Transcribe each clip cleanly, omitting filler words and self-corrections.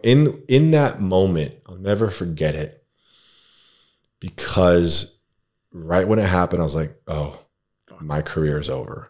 in that moment, I'll never forget it, because right when it happened, I was like, oh, my career is over.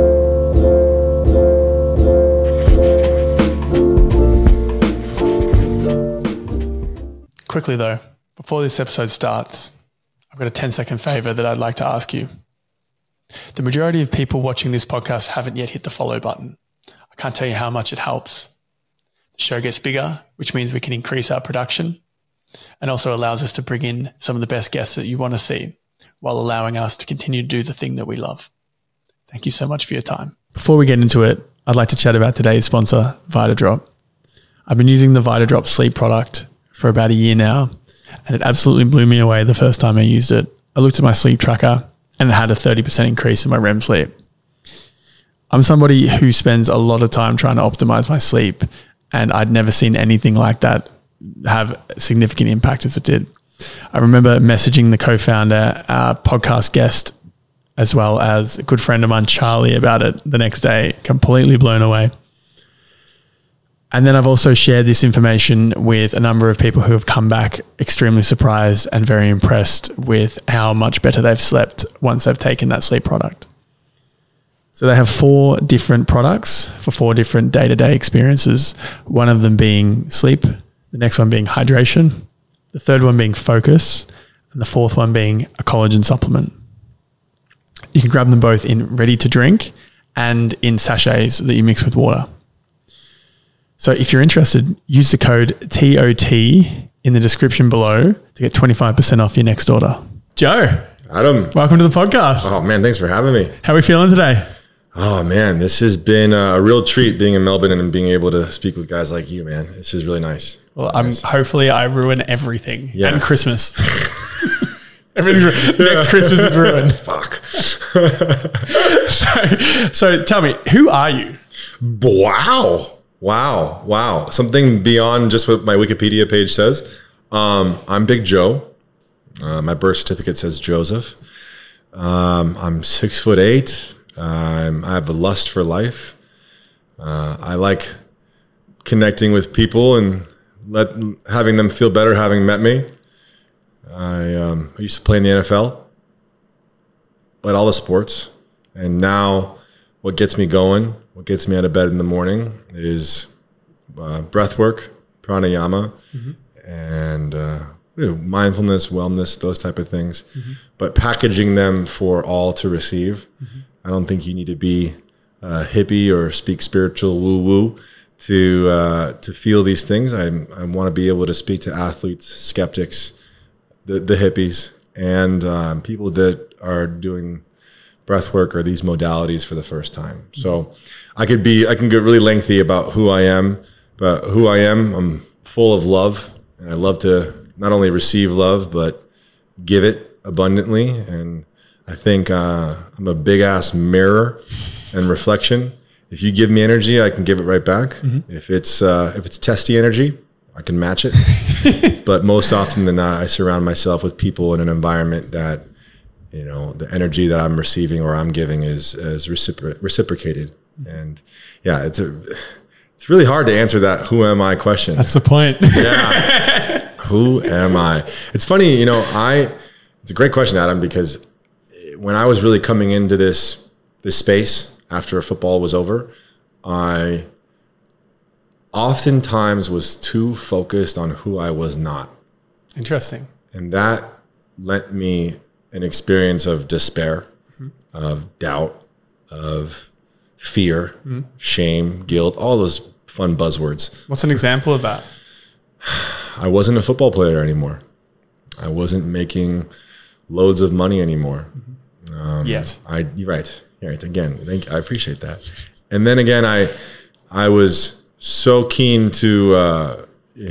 Quickly though, before this episode starts, I've got a 10-second favor that I'd like to ask you. The majority of people watching this podcast haven't yet hit the follow button. I can't tell you how much it helps. The show gets bigger, which means we can increase our production, and also allows us to bring in some of the best guests that you want to see, while allowing us to continue to do the thing that we love. Thank you so much for your time. Before we get into it, I'd like to chat about today's sponsor, VitaDrop. I've been using the VitaDrop sleep product for about a year now, and it absolutely blew me away the first time I used it. I looked at my sleep tracker and it had a 30% increase in my REM sleep. I'm somebody who spends a lot of time trying to optimize my sleep, and I'd never seen anything like that have a significant impact as it did. I remember messaging the co-founder, podcast guest, as well as a good friend of mine, Charlie, about it the next day, completely blown away. And then I've also shared this information with a number of people who have come back extremely surprised and very impressed with how much better they've slept once they've taken that sleep product. So they have 4 different products for 4 different day-to-day experiences. One of them being sleep, the next one being hydration, the third one being focus, and the fourth one being a collagen supplement. You can grab them both in ready to drink and in sachets that you mix with water. So if you're interested, use the code TOT in the description below to get 25% off your next order. Joe. Adam. Welcome to the podcast. Oh man, thanks for having me. How are we feeling today? Oh man, this has been a real treat being in Melbourne and being able to speak with guys like you, man. This is really nice. Well, hopefully I ruin everything. Yeah. And Christmas. Everything. Next Christmas is ruined. Fuck. So tell me, who are you? Wow. Something beyond just what my Wikipedia page says. I'm Big Joe. My birth certificate says Joseph. I'm 6'8". I have a lust for life. I like connecting with people and having them feel better having met me. I used to play in the NFL, played all the sports, and now what gets me going, what gets me out of bed in the morning is breath work, pranayama, and mindfulness, wellness, those type of things, but packaging them for all to receive. I don't think you need to be a hippie or speak spiritual woo-woo to feel these things. I want to be able to speak to athletes, skeptics, the hippies, and people that are doing breath work or these modalities for the first time. So I can get really lengthy about who I am, but who I am, I'm full of love, and I love to not only receive love, but give it abundantly. And I think I'm a big ass mirror and reflection. If you give me energy, I can give it right back. If it's testy energy, I can match it. But most often than not, I surround myself with people in an environment that, the energy that I'm receiving or I'm giving is reciprocated. And yeah, it's really hard to answer that who am I question. That's the point. Yeah. Who am I? It's funny, it's a great question, Adam, because when I was really coming into this space after football was over, I oftentimes was too focused on who I was not. Interesting. And that lent me an experience of despair, of doubt, of fear, shame, guilt, all those fun buzzwords. What's an example of that? I wasn't a football player anymore. I wasn't making loads of money anymore. Yet. You're right. Again, I appreciate that. And then again, I was so keen to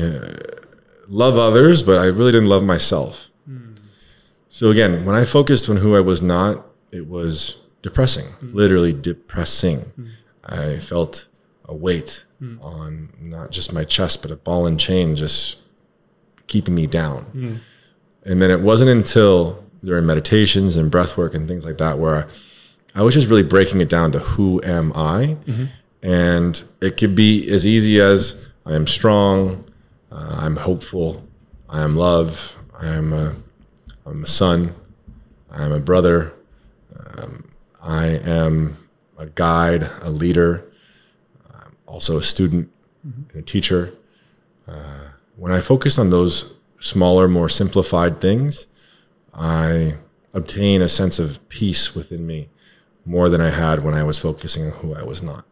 love others, but I really didn't love myself. So again, when I focused on who I was not, it was depressing, literally depressing. I felt a weight on not just my chest, but a ball and chain just keeping me down. And then it wasn't until during meditations and breath work and things like that where I was just really breaking it down to who am I? And it could be as easy as I am strong, I'm hopeful. I am love. I'm a son. I am a brother. I am a guide, a leader, also a student and a teacher. When I focus on those smaller, more simplified things, I obtain a sense of peace within me more than I had when I was focusing on who I was not.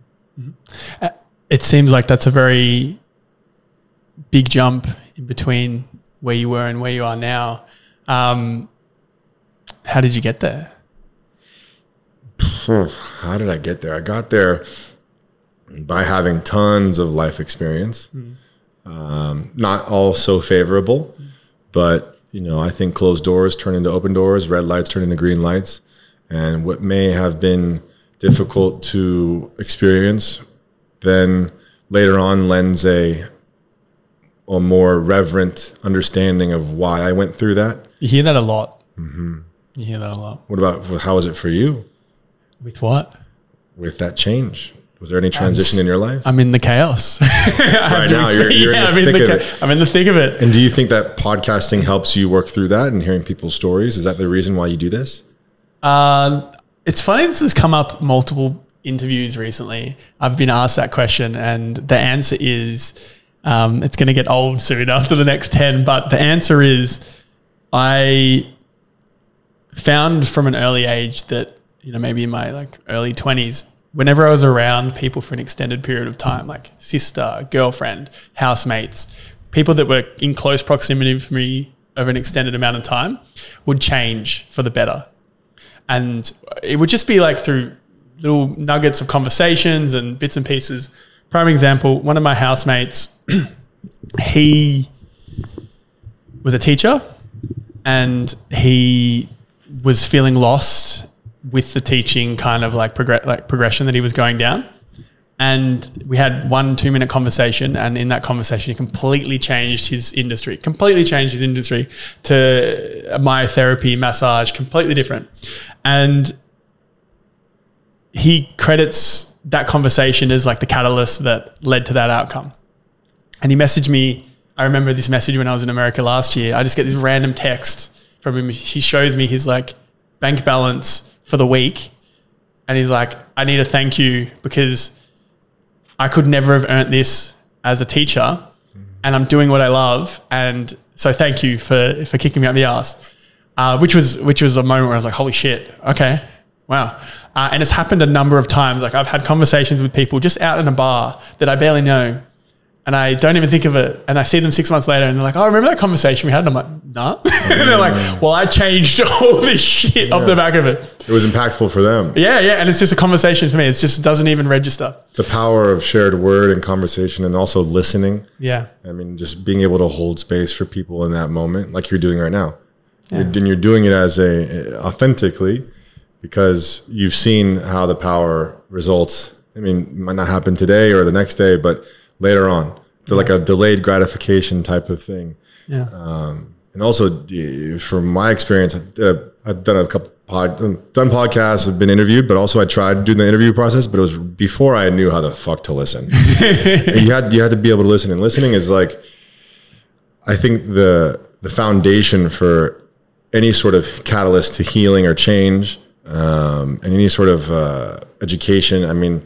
It seems like that's a very big jump in between where you were and where you are now. How did you get there? How did I get there? I got there by having tons of life experience. Not all so favorable, but I think closed doors turn into open doors, red lights turn into green lights. And what may have been difficult to experience, then later on lends a more reverent understanding of why I went through that. You hear that a lot. You hear that a lot. What about, how was it for you? With what? With that change. Was there any transition in your life? I'm in the chaos. Right now, you're in the thick of it. I'm in the thick of it. And do you think that podcasting helps you work through that and hearing people's stories? Is that the reason why you do this? It's funny, this has come up multiple interviews recently. I've been asked that question, and the answer is, it's going to get old soon after the next 10, but the answer is, I found from an early age that, maybe in my early 20s, whenever I was around people for an extended period of time, like sister, girlfriend, housemates, people that were in close proximity for me over an extended amount of time, would change for the better. And it would just be through little nuggets of conversations and bits and pieces. Prime example, one of my housemates, he was a teacher and he was feeling lost with the teaching kind of progression that he was going down. And we had 1-2 minute conversation, and in that conversation, he completely changed his industry to myotherapy, massage, completely different. And he credits that conversation as the catalyst that led to that outcome. And he messaged me. I remember this message when I was in America last year. I just get this random text from him. He shows me his bank balance for the week. And he's like, I need to thank you because I could never have earned this as a teacher, and I'm doing what I love. And so thank you for kicking me out the ass, which was a moment where I was like, holy shit. Okay. Wow. And it's happened a number of times. I've had conversations with people just out in a bar that I barely know, and I don't even think of it. And I see them 6 months later and they're like, oh, remember that conversation we had? And I'm like, nah. And they're like, well, I changed all this shit off the back of it. It was impactful for them. Yeah. And it's just a conversation for me. It just doesn't even register. The power of shared word and conversation, and also listening. Yeah. I mean, just being able to hold space for people in that moment, like you're doing right now. Yeah. You're doing it authentically, because you've seen how the power results. I mean, it might not happen today or the next day, but later on. So like a delayed gratification type of thing. Yeah. And also, from my experience, I've done a couple done podcasts, I've been interviewed, but also I tried doing the interview process, but it was before I knew how the fuck to listen. And you had to be able to listen, and listening is I think the foundation for any sort of catalyst to healing or change, and any sort of education. I mean,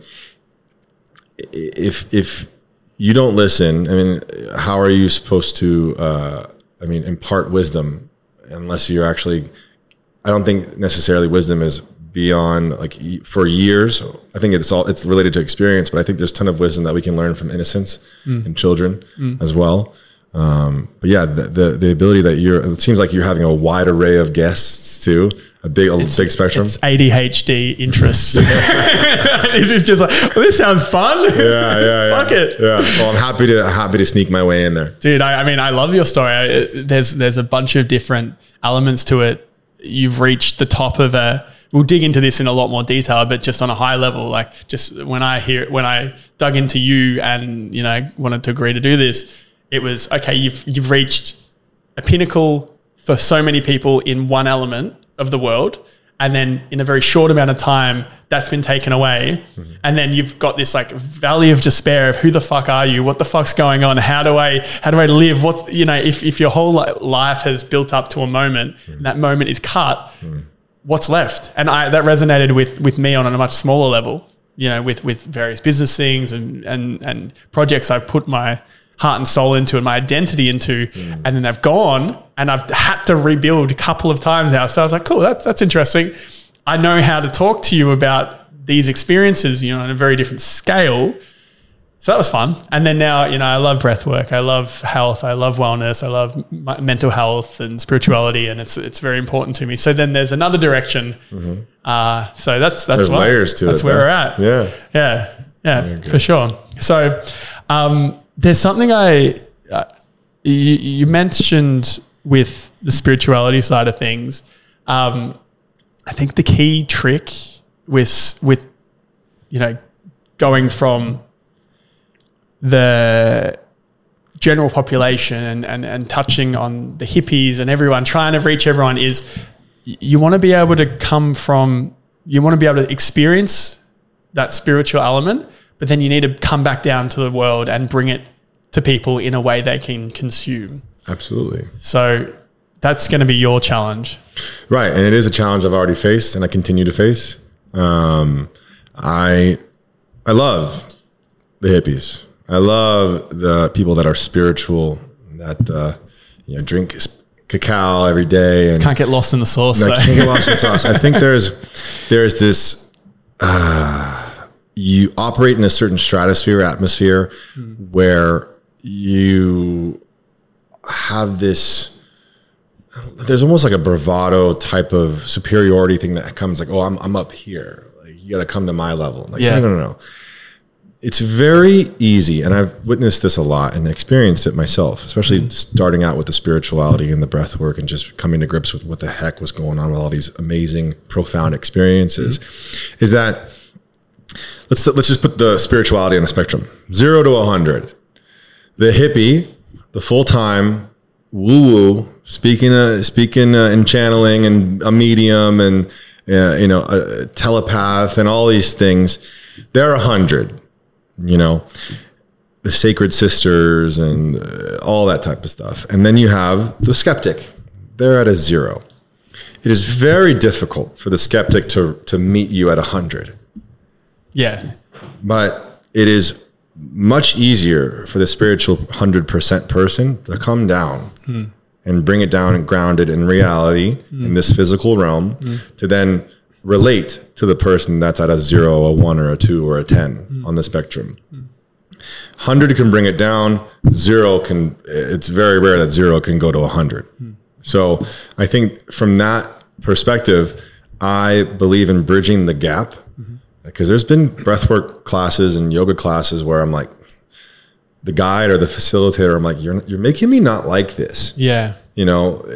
if you don't listen, I mean, how are you supposed to, impart wisdom unless you're actually, I don't think necessarily wisdom is beyond for years. I think it's related to experience, but I think there's a ton of wisdom that we can learn from innocence and children as well. But yeah, the ability that it seems like you're having a wide array of guests too. A big spectrum. It's ADHD interests. This is just this sounds fun. Yeah. Fuck it. Yeah. Well, I'm happy to sneak my way in there, dude. I love your story. There's a bunch of different elements to it. You've reached the top of we'll dig into this in a lot more detail, but just on a high level, just when I dug into you and wanted to agree to do this, it was okay. You've reached a pinnacle for so many people in one element of the world, And then in a very short amount of time, that's been taken away. And then you've got this like valley of despair of who the fuck are you? What the fuck's going on? How do I live? What, you know, if your whole life has built up to a moment, and that moment is cut, what's left? And that resonated with me on a much smaller level, you know, with various business things and projects I've put my heart and soul into and my identity into, and then they've gone and I've had to rebuild a couple of times now. So I was like, cool, that's interesting. I know how to talk to you about these experiences, you know, on a very different scale. So that was fun. And then now, you know, I love breath work. I love health. I love wellness. I love mental health and spirituality. And it's very important to me. So then there's another direction. So that's there's layers to it. That's where we're at. Yeah, for sure. So there's something you mentioned with the spirituality side of things. I think the key trick with you know, going from the general population and touching on the hippies and everyone, trying to reach everyone, is you want to be able to experience that spiritual element, but then you need to come back down to the world and bring it to people in a way they can consume. Absolutely. So that's going to be your challenge. Right. And it is a challenge I've already faced and I continue to face. I love the hippies. I love the people that are spiritual, that you know, drink cacao every day and can't get lost in the sauce. Can't get lost in the sauce. I think there's this you operate in a certain stratosphere, atmosphere, where you have this, there's almost like a bravado type of superiority thing that comes like, oh, I'm up here. Like, you got to come to my level. Like, no. It's very easy. And I've witnessed this a lot and experienced it myself, especially starting out with the spirituality and the breath work and just coming to grips with what the heck was going on with all these amazing, profound experiences, is that let's just put the spirituality on a spectrum, 0 to 100. The hippie, the full-time woo-woo, speaking and channeling and a medium and you know, a telepath and all these things, they're 100. You know, the sacred sisters and all that type of stuff. And then you have the skeptic. They're at a 0. It is very difficult for the skeptic to meet you at 100. Yeah. But it is much easier for the spiritual 100% person to come down and bring it down and ground it in reality in this physical realm to then relate to the person that's at a 0, a 1, or a 2, or a 10 on the spectrum. 100 can bring it down. 0 can, it's very rare that 0 can go to 100. So I think from that perspective, I believe in bridging the gap, because there's been breathwork classes and yoga classes where I'm like, the guide or the facilitator, I'm like, you're making me not like this. Yeah. You know,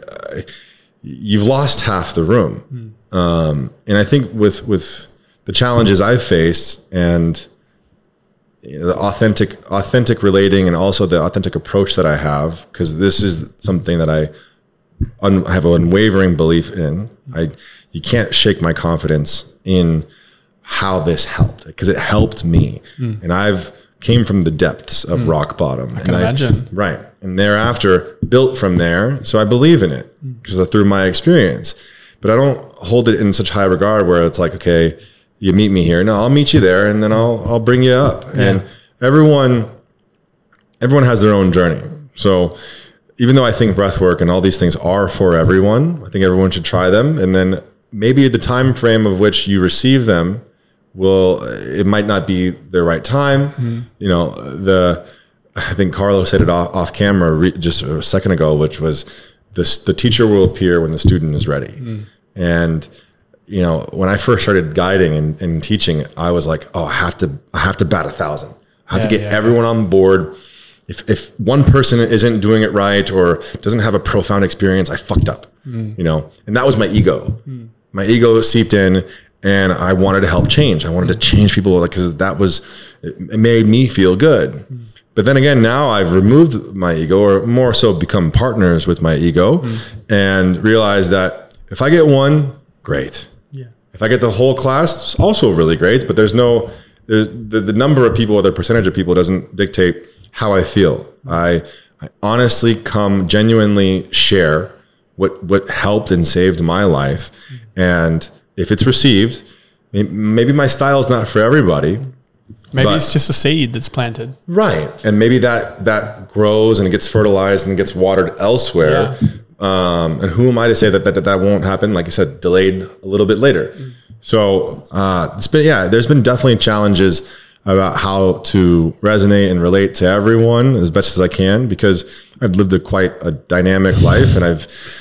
you've lost half the room. And I think with the challenges I've faced and you know, the authentic relating and also the authentic approach that I have, because this is something that I have an unwavering belief in. You can't shake my confidence in how this helped, because it helped me. And I've came from the depths of rock bottom. I can imagine. Right. And thereafter built from there. So I believe in it because through my experience. But I don't hold it in such high regard where it's like, okay, you meet me here. No, I'll meet you there and then I'll bring you up. Yeah. And everyone has their own journey. So even though I think breath work and all these things are for everyone, I think everyone should try them. And then maybe the time frame of which you receive them it might not be the right time. You know, I think Carlos said it off camera just a second ago, which was the teacher will appear when the student is ready. And, you know, when I first started guiding and teaching, I was like, oh, I have to bat 1,000. I have to get everyone on board. If one person isn't doing it right or doesn't have a profound experience, I fucked up, you know? And that was my ego. My ego seeped in and I wanted to help change. I wanted to change people because it made me feel good. But then again, now I've removed my ego, or more so become partners with my ego and realize that if I get one, great. Yeah. If I get the whole class, it's also really great, but there's the number of people or the percentage of people doesn't dictate how I feel. I honestly genuinely share what helped and saved my life. And if it's received, maybe my style is not for everybody. Maybe it's just a seed that's planted. Right. And maybe that grows and it gets fertilized and gets watered elsewhere. Yeah. And who am I to say that won't happen? Like I said, delayed a little bit later. So there's been definitely challenges about how to resonate and relate to everyone as best as I can, because I've lived quite a dynamic life, and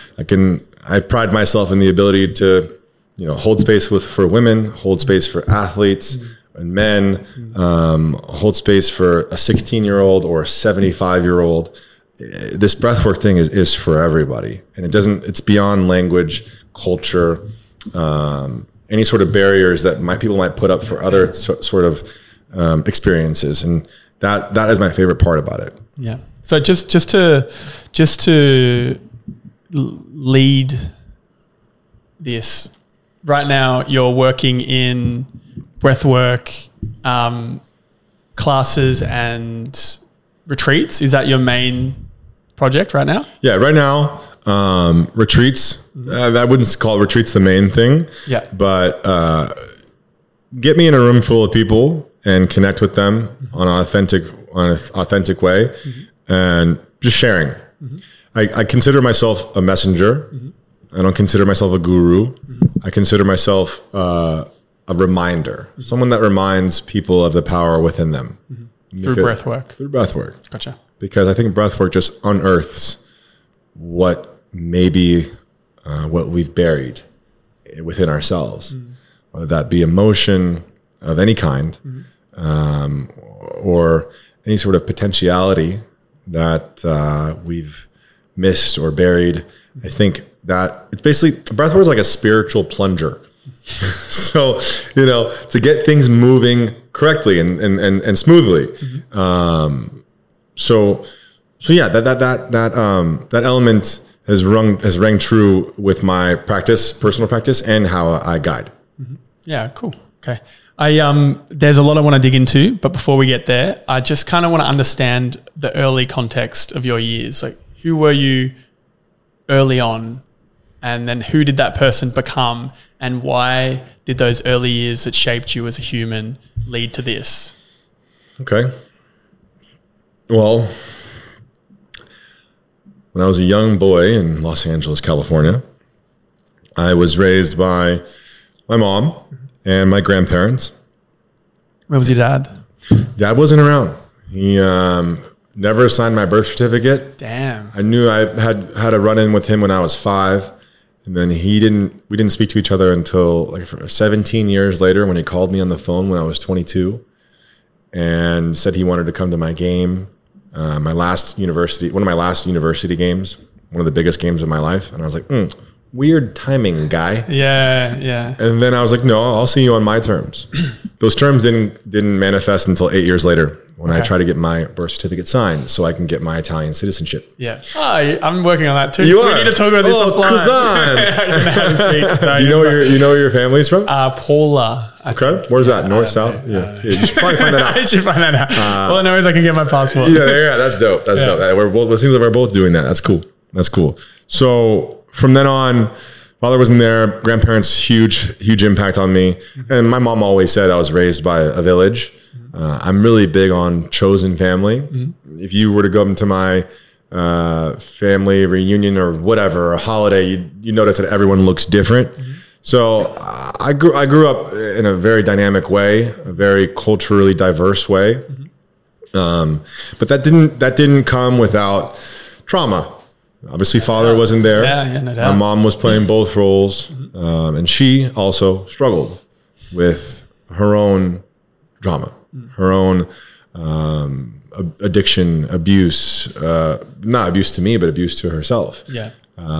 I pride myself in the ability to, hold space for women, hold space for athletes and men, hold space for a 16-year-old or a 75-year-old. This breathwork thing is for everybody, and it's beyond language, culture, any sort of barriers that people might put up for other sort of experiences, and that is my favorite part about it. Yeah. So just to lead this, right now you're working in breathwork classes and retreats. Is that your main project right now? Yeah, right now retreats. I wouldn't call retreats the main thing. Yeah, but get me in a room full of people and connect with them on an authentic way, and just sharing. I consider myself a messenger. I don't consider myself a guru. I consider myself a reminder, someone that reminds people of the power within them. Through breathwork. Through breathwork. Gotcha. Because I think breathwork just unearths what we've buried within ourselves, whether that be emotion of any kind, or any sort of potentiality that we've missed or buried. I think that it's basically, breathwork is like a spiritual plunger. So, to get things moving correctly and smoothly. So yeah, that element has rang true with my personal practice, and how I guide. Yeah, cool. Okay. There's a lot I want to dig into, but before we get there, I just kind of want to understand the early context of your years. Like, who were you early on, and then who did that person become, and why did those early years that shaped you as a human lead to this? Okay. Well, when I was a young boy in Los Angeles, California, I was raised by my mom and my grandparents. Where was your dad? Dad wasn't around. He never signed my birth certificate. Damn. I knew I had a run-in with him when I was 5. And then we didn't speak to each other until for 17 years later, when he called me on the phone when I was 22 and said he wanted to come to my game. One of my last university games, one of the biggest games of my life. And I was like, weird timing, guy. Yeah. And then I was like, no, I'll see you on my terms. Those terms didn't manifest until 8 years later, when I tried to get my birth certificate signed so I can get my Italian citizenship. Yeah. I'm working on that too. You are? We need to talk about this offline. Do you know where your family's from? Paula. Okay. Where's that? North, south? Yeah. You should probably find that out. I should find that out. Well, no, I can get my passport. Yeah, that's dope. That's dope. It seems like we're both doing that. That's cool. So from then on, father wasn't there. Grandparents, huge impact on me. And my mom always said I was raised by a village. I'm really big on chosen family. If you were to go into my family reunion or whatever, a holiday, you notice that everyone looks different. So I grew up in a very dynamic way, a very culturally diverse way. But that didn't come without trauma. Obviously, father wasn't there. Yeah, no doubt. My mom was playing both roles, and she also struggled with her own drama, her own addiction, abuse, not abuse to me, but abuse to herself. Yeah.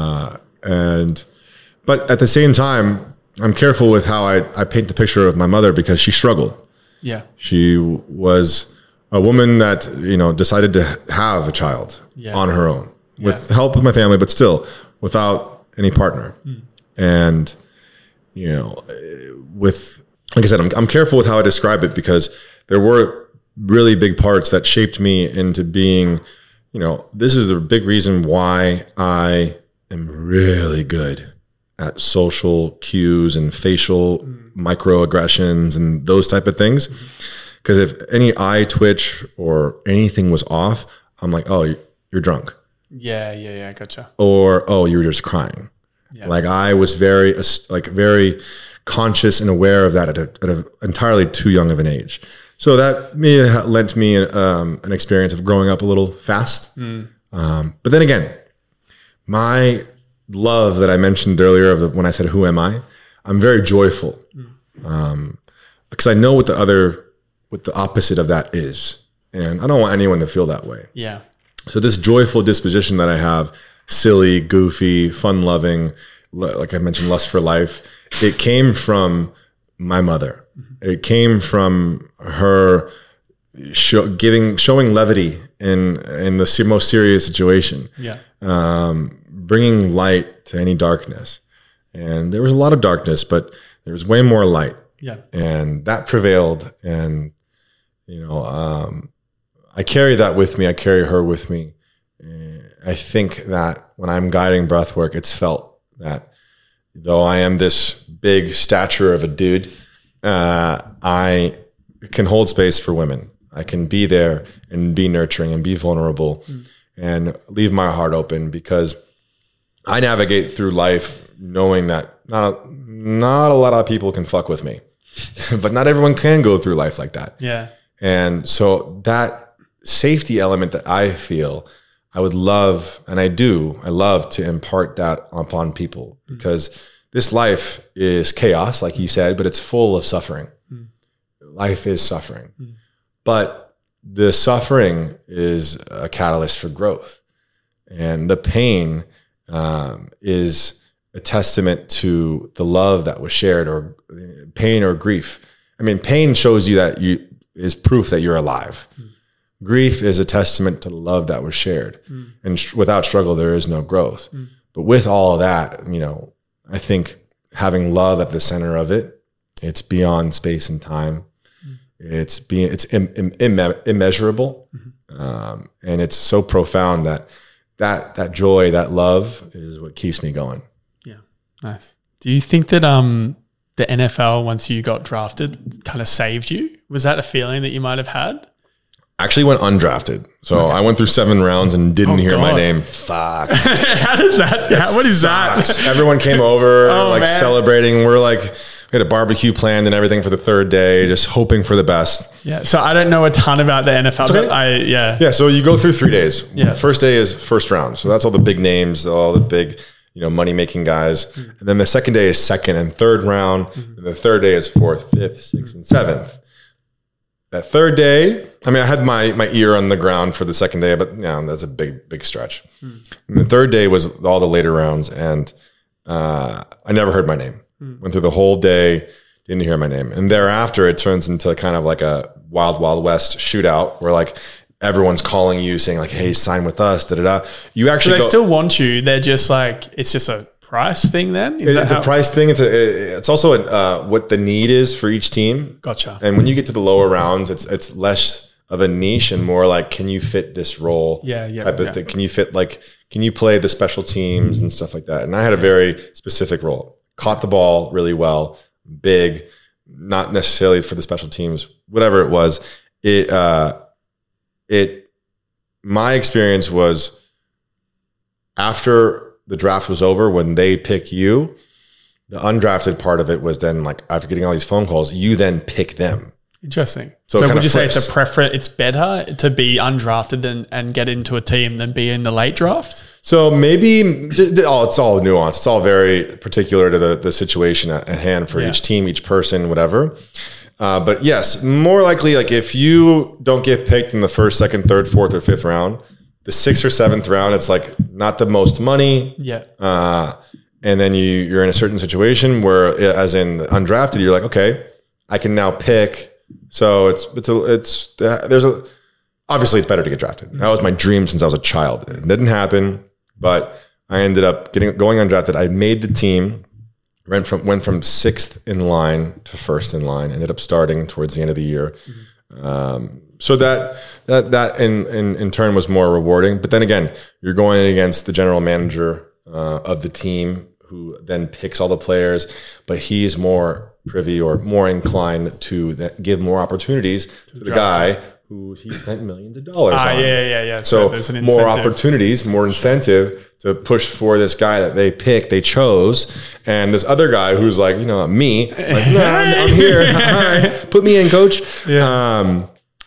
But at the same time, I'm careful with how I paint the picture of my mother, because she struggled. Yeah. She was a woman that, decided to have a child on her own with help of my family, but still without any partner. And with, like I said, I'm careful with how I describe it because there were really big parts that shaped me into being, this is the big reason why I am really good at social cues and facial microaggressions and those type of things. Because if any eye twitch or anything was off, I'm like, oh, you're drunk. Yeah, gotcha. Or, oh, you were just crying. Yeah. Like I was very conscious and aware of that at an entirely too young of an age. So that lent me an experience of growing up a little fast. But then again, my love that I mentioned earlier when I said, who am I? I'm very joyful. Because I know what the opposite of that is. And I don't want anyone to feel that way. Yeah. So this joyful disposition that I have, silly, goofy, fun-loving, like I mentioned, lust for life, it came from my mother. It came from her showing levity in the most serious situation. Yeah. Bringing light to any darkness. And there was a lot of darkness, but there was way more light. Yeah. And that prevailed. And, I carry that with me. I carry her with me. And I think that when I'm guiding breath work, it's felt that though I am this big stature of a dude, I can hold space for women. I can be there and be nurturing and be vulnerable and leave my heart open because I navigate through life knowing that not a lot of people can fuck with me, but not everyone can go through life like that. Yeah. And so that safety element that I feel, I would love, and I love to impart that upon people because this life is chaos, like you said, but it's full of suffering. Life is suffering, but the suffering is a catalyst for growth. And the pain is a testament to the love that was shared, or pain or grief. I mean, pain shows you that is proof that you're alive. Grief is a testament to the love that was shared. And without struggle, there is no growth. But with all of that, I think having love at the center of it, it's beyond space and time. It's immeasurable. And it's so profound that joy, that love is what keeps me going. Yeah. Nice. Do you think that the NFL, once you got drafted, kind of saved you? Was that a feeling that you might have had? I actually went undrafted. So I went through 7 rounds and didn't hear my name. Fuck. How does that? What is sucks. that? Everyone came over celebrating. We had a barbecue planned and everything for the 3rd day, just hoping for the best. Yeah. So I don't know a ton about the NFL. Okay. But Yeah. So you go through 3 days. Yeah. First day is first round. So that's all the big names, all the big, money making guys. And then the second day is second and third round. And the third day is 4th, 5th, 6th, and 7th. That third day, I had my ear on the ground for the second day, but that's a big stretch. And the third day was all the later rounds, and I never heard my name. Went through the whole day, didn't hear my name. And thereafter, it turns into kind of like a Wild Wild West shootout where everyone's calling you saying hey, sign with us, da-da-da. You actually still want you. They're just it's just a price thing then? It's a price thing. It's also what the need is for each team. Gotcha. And when you get to the lower rounds, it's less of a niche and more can you fit this role? Type of thing. Can you fit can you play the special teams and stuff like that? And I had a very specific role. Caught the ball really well, big, not necessarily for the special teams, whatever it was. My experience was after the draft was over, when they pick you, the undrafted part of it was then after getting all these phone calls, you then pick them. Interesting. So would you say it's a preference? It's better to be undrafted and get into a team than be in the late draft? So maybe it's all nuanced. It's all very particular to the situation at hand for each team, each person, whatever. But yes, more likely if you don't get picked in the 1st, 2nd, 3rd, 4th, or 5th round, the 6th or 7th round, it's not the most money. Yeah. And then you're in a certain situation where, as in undrafted, you're okay, I can now pick. So obviously it's better to get drafted. That was my dream since I was a child. It didn't happen, but I ended up going undrafted. I made the team went from sixth in line to first in line. Ended up starting towards the end of the year. So that in turn was more rewarding. But then again, you're going against the general manager of the team, who then picks all the players, but he's more privy or more inclined to give more opportunities to the guy who he spent millions of dollars on. Yeah. So there's an more incentive. opportunities, more incentive to push for this guy that they chose. And this other guy who's like, me, like, no, I'm here. Hi, put me in, coach. Yeah.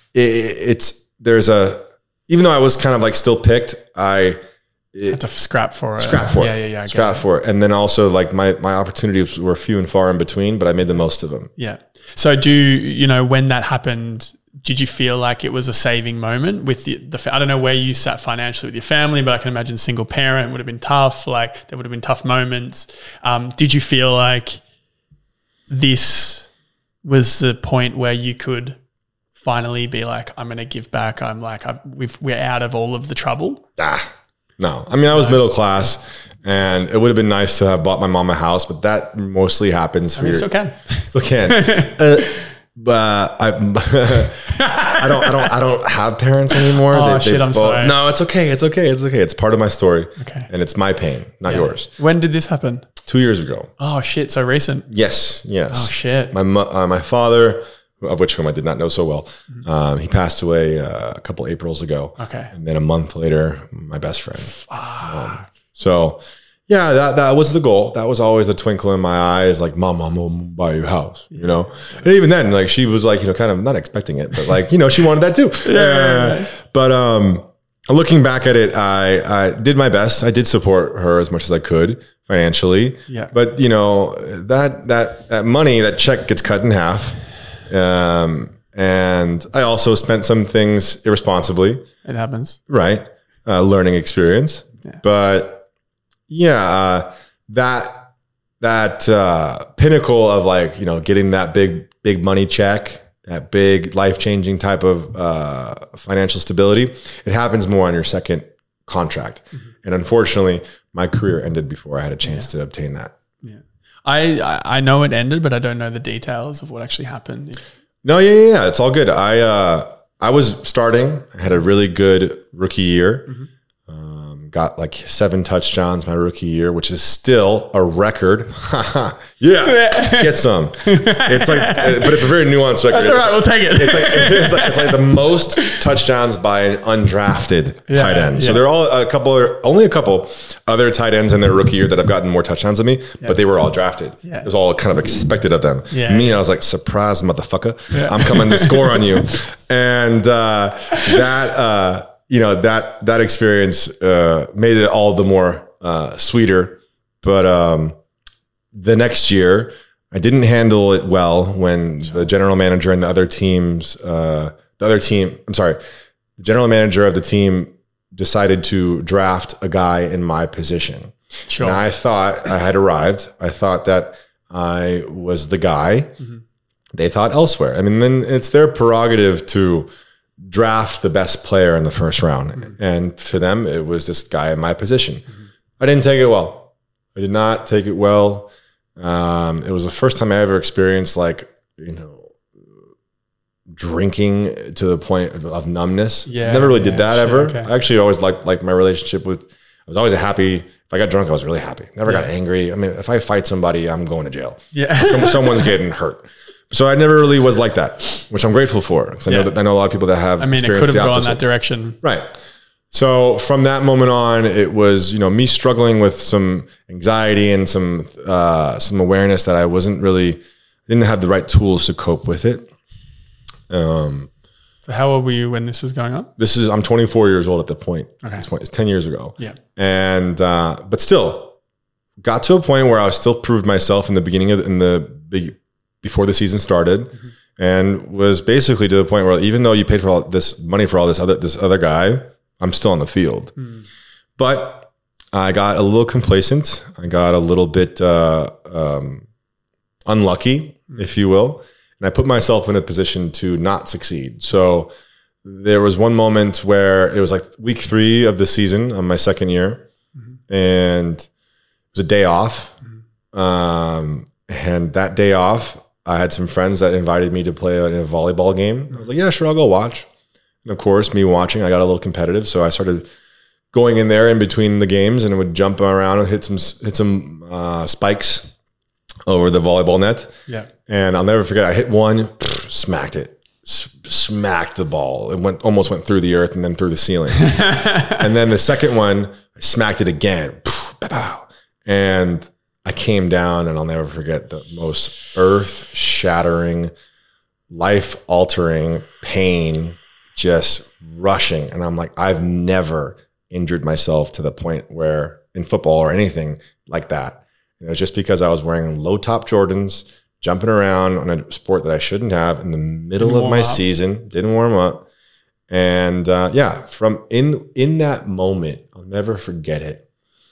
Even though I was kind of like still picked, Had to scrap for it. Yeah. Scrap for it. And then also like my opportunities were few and far in between, but I made the most of them. Yeah. So when that happened, did you feel like it was a saving moment with I don't know where you sat financially with your family, but I can imagine single parent would have been tough. Like there would have been tough moments. Did you feel like this was the point where you could finally be like, I'm going to give back. I'm like, we're out of all of the trouble? No. I mean, I was middle class, and it would have been nice to have bought my mom a house, but that mostly happens for Still can. Still can. But I don't have parents anymore. I'm sorry. No, it's okay. It's part of my story. Okay. And it's my pain, not yours. When did this happen? 2 years ago. Oh shit. So recent. Yes. Oh shit. My father, of which whom I did not know so well, he passed away a couple Aprils ago. Okay. And then a month later, my best friend. So yeah, that was the goal. That was always a twinkle in my eyes, like, Mom, I'm gonna buy you a house, And even then, like, she was like, kind of not expecting it, but like, she wanted that too. But looking back at it, I did my best. I did support her as much as I could financially. Yeah. But that money, that check gets cut in half. And I also spent some things irresponsibly. It happens. Right. Learning experience. Yeah. But that pinnacle of like, getting that big money check, that big life-changing type of financial stability, it happens more on your second contract. Mm-hmm. And unfortunately, my career ended before I had a chance to obtain that. Yeah. I know it ended, but I don't know the details of what actually happened. No, yeah. It's all good. I was starting. I had a really good rookie year. Mm-hmm. Got like 7 touchdowns my rookie year, which is still a record. Get some. It's like, but it's a very nuanced record. That's all right. We'll take it. It's like the most touchdowns by an undrafted tight end. So there are only a couple other tight ends in their rookie year that have gotten more touchdowns than me, but they were all drafted. Yeah. It was all kind of expected of them. Yeah. Me, I was like, surprise, motherfucker. Yeah. I'm coming to score on you. And that experience made it all the more sweeter. But the next year, I didn't handle it well when the general manager and the general manager of the team decided to draft a guy in my position. Sure. And I thought I had arrived. I thought that I was the guy. Mm-hmm. They thought elsewhere. I mean, then it's their prerogative to draft the best player in the first round. Mm-hmm. And to them, it was this guy in my position. Mm-hmm. I didn't take it well. I did not take it well. It was the first time I ever experienced drinking to the point of numbness. Yeah, never really did that ever. Okay. I actually always liked my relationship with, I was always happy. If I got drunk, I was really happy. Never got angry. I mean, if I fight somebody, I'm going to jail. Yeah. Someone's getting hurt. So I never really was like that, which I'm grateful for. Because I know a lot of people that have. I mean, it could have gone that direction. Right. So from that moment on, it was, me struggling with some anxiety and some awareness that I didn't have the right tools to cope with it. So how old were you when this was going on? I'm 24 years old at the point. Okay. At this point. It's 10 years ago. Yeah. And, but still got to a point where I still proved myself in the beginning before the season started, mm-hmm. and was basically to the point where even though you paid for all this money for all this other guy, I'm still on the field. Mm. But I got a little complacent. I got a little bit unlucky, if you will. And I put myself in a position to not succeed. So there was one moment where it was like week 3 of the season on my second year. Mm-hmm. And it was a day off. Mm-hmm. And that day off, I had some friends that invited me to play in a volleyball game. I was like, yeah, sure, I'll go watch. And of course, me watching, I got a little competitive. So I started going in there in between the games and would jump around and hit some spikes over the volleyball net. Yeah. And I'll never forget, I hit one, smacked it. Smacked the ball. It almost went through the earth and then through the ceiling. And then the second one, I smacked it again. And I came down, and I'll never forget the most earth-shattering, life-altering pain just rushing. And I'm like, I've never injured myself to the point where in football or anything like that. And it was just because I was wearing low-top Jordans, jumping around on a sport that I shouldn't have in the middle of my season, didn't warm up. And from in that moment, I'll never forget it,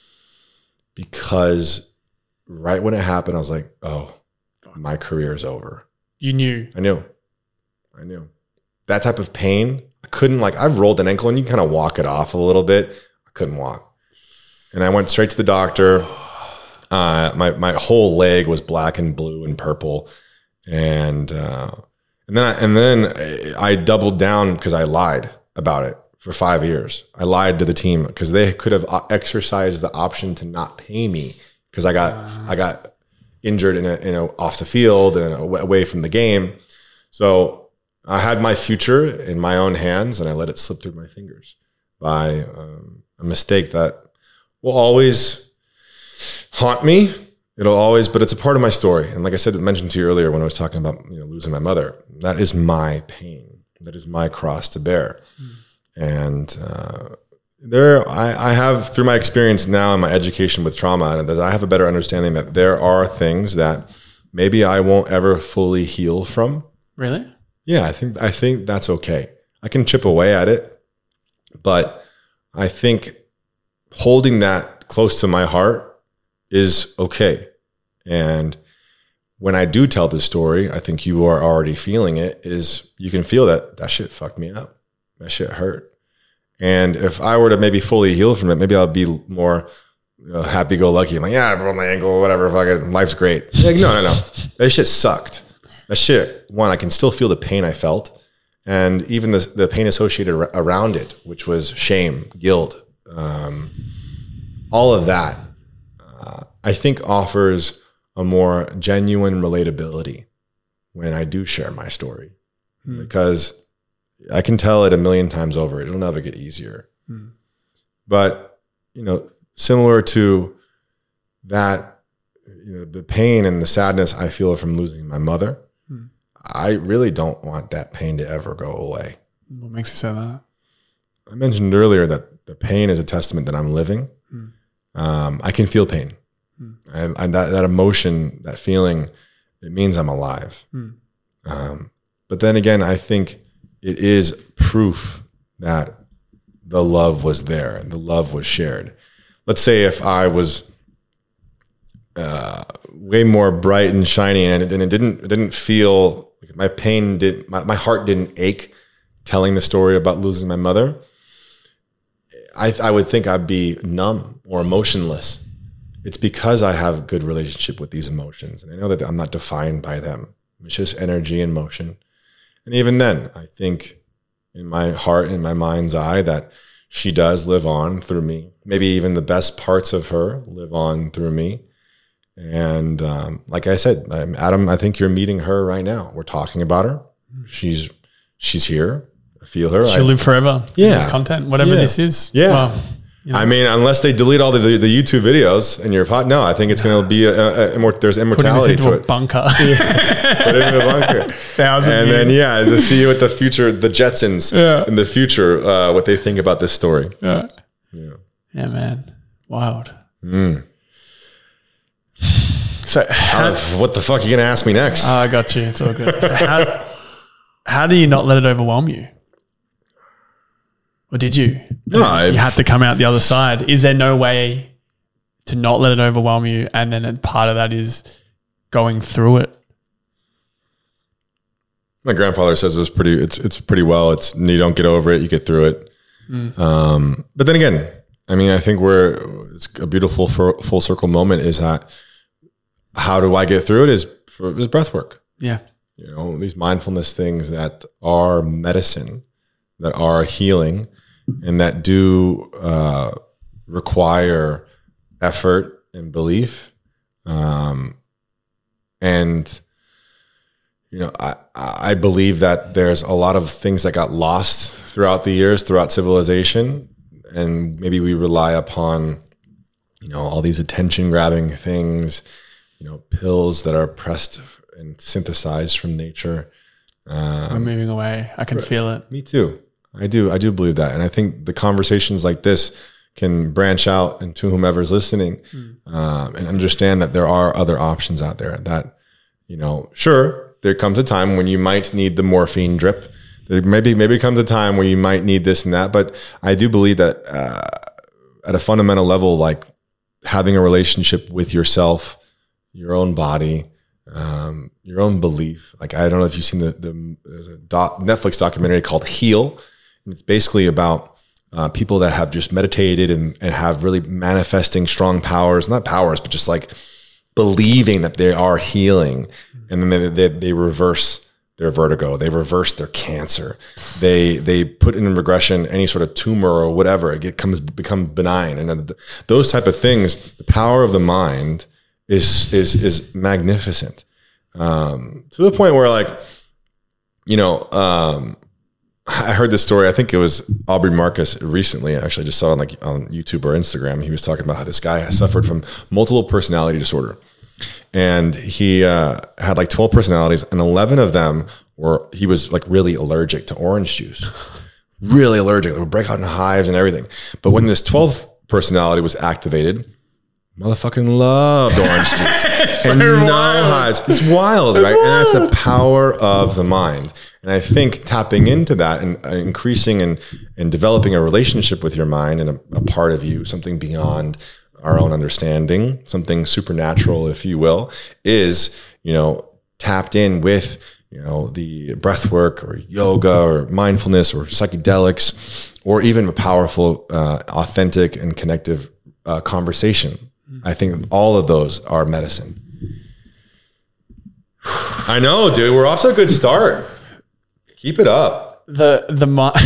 because right when it happened, I was like, oh, my career is over. You knew. I knew. That type of pain, I couldn't, I've rolled an ankle and you kind of walk it off a little bit. I couldn't walk. And I went straight to the doctor. My whole leg was black and blue and purple. And then I doubled down because I lied about it for 5 years. I lied to the team because they could have exercised the option to not pay me because I got injured in a off the field and away from the game. So I had my future in my own hands, and I let it slip through my fingers by a mistake that will always haunt me. But it's a part of my story. And like I mentioned to you earlier when I was talking about losing my mother, that is my pain. That is my cross to bear. And I have, through my experience now and my education with trauma, that I have a better understanding that there are things that maybe I won't ever fully heal from. Really? Yeah, I think that's okay. I can chip away at it, but I think holding that close to my heart is okay. And when I do tell this story, I think you are already feeling it, is you can feel that shit fucked me up. That shit hurt. And if I were to maybe fully heal from it, maybe I'll be more happy-go-lucky. I'm like, yeah, I broke my ankle, whatever, fucking life's great. Like, no. That shit sucked. That shit, one, I can still feel the pain I felt, and even the pain associated around it, which was shame, guilt, all of that, I think offers a more genuine relatability when I do share my story, because I can tell it 1,000,000 times over. It'll never get easier. But, similar to that, the pain and the sadness I feel from losing my mother, I really don't want that pain to ever go away. What makes you say that? I mentioned earlier that the pain is a testament that I'm living. I can feel pain. And that emotion, that feeling, it means I'm alive. But then again, I think it is proof that the love was there and the love was shared. Let's say if I was way more bright and shiny and it didn't feel like my pain my heart didn't ache telling the story about losing my mother, I would think I'd be numb or emotionless. It's because I have a good relationship with these emotions, and I know that I'm not defined by them. It's just energy and motion. And even then, I think in my heart, in my mind's eye, that she does live on through me. Maybe even the best parts of her live on through me. And like I said, Adam, I think you're meeting her right now. We're talking about her. She's here. I feel her. She'll live forever. Yeah. In this content, whatever this is. Yeah. Well, I mean, unless they delete all the YouTube videos in your pod, no, I think it's going to be there's immortality to it. Bunker. Put it in a bunker. And then, to see what the future, the Jetsons in the future, what they think about this story. Yeah, man. Wild. So what the fuck are you going to ask me next? I got you. It's all good. So how do you not let it overwhelm you? Or did you? No, you had to come out the other side. Is there no way to not let it overwhelm you? And then part of that is going through it. My grandfather says it's pretty well. You don't get over it, you get through it. But then again, I mean, I think it's a beautiful full circle moment is that how do I get through it? Is breath work. Yeah. These mindfulness things that are medicine, that are healing, and that do require effort and belief. I believe that there's a lot of things that got lost throughout the years, throughout civilization, and maybe we rely upon, all these attention grabbing things, pills that are pressed and synthesized from nature. We're moving away. I can feel it. Me too. I do believe that. And I think the conversations like this can branch out into whomever's listening and understand that there are other options out there that, sure, there comes a time when you might need the morphine drip. There maybe comes a time where you might need this and that. But I do believe that at a fundamental level, like having a relationship with yourself, your own body, your own belief. Like, I don't know if you've seen there's a Netflix documentary called Heal. And it's basically about people that have just meditated and have really manifesting strong powers, not powers, but just like believing that they are healing. And then they reverse their vertigo. They reverse their cancer. They put in regression any sort of tumor or whatever. It become benign. And those type of things, the power of the mind is magnificent. To the point where, like, I heard this story. I think it was Aubrey Marcus recently. Actually, I just saw it on YouTube or Instagram. He was talking about how this guy has suffered from multiple personality disorder. And he had like 12 personalities, and 11 of them he was like really allergic to orange juice. Really allergic. They would break out in hives and everything. But when this 12th personality was activated, motherfucking loved orange juice. And no highs. It's wild, right? And that's the power of the mind. And I think tapping into that and increasing and developing a relationship with your mind and a part of you, something beyond our own understanding, something supernatural, if you will, is, tapped in with, the breath work or yoga or mindfulness or psychedelics, or even a powerful, authentic and connective conversation. I think all of those are medicine. I know, dude. We're off to a good start. Keep it up. The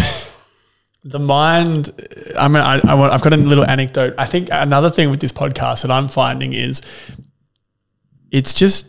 mind. I've got a little anecdote. I think another thing with this podcast that I'm finding is it's just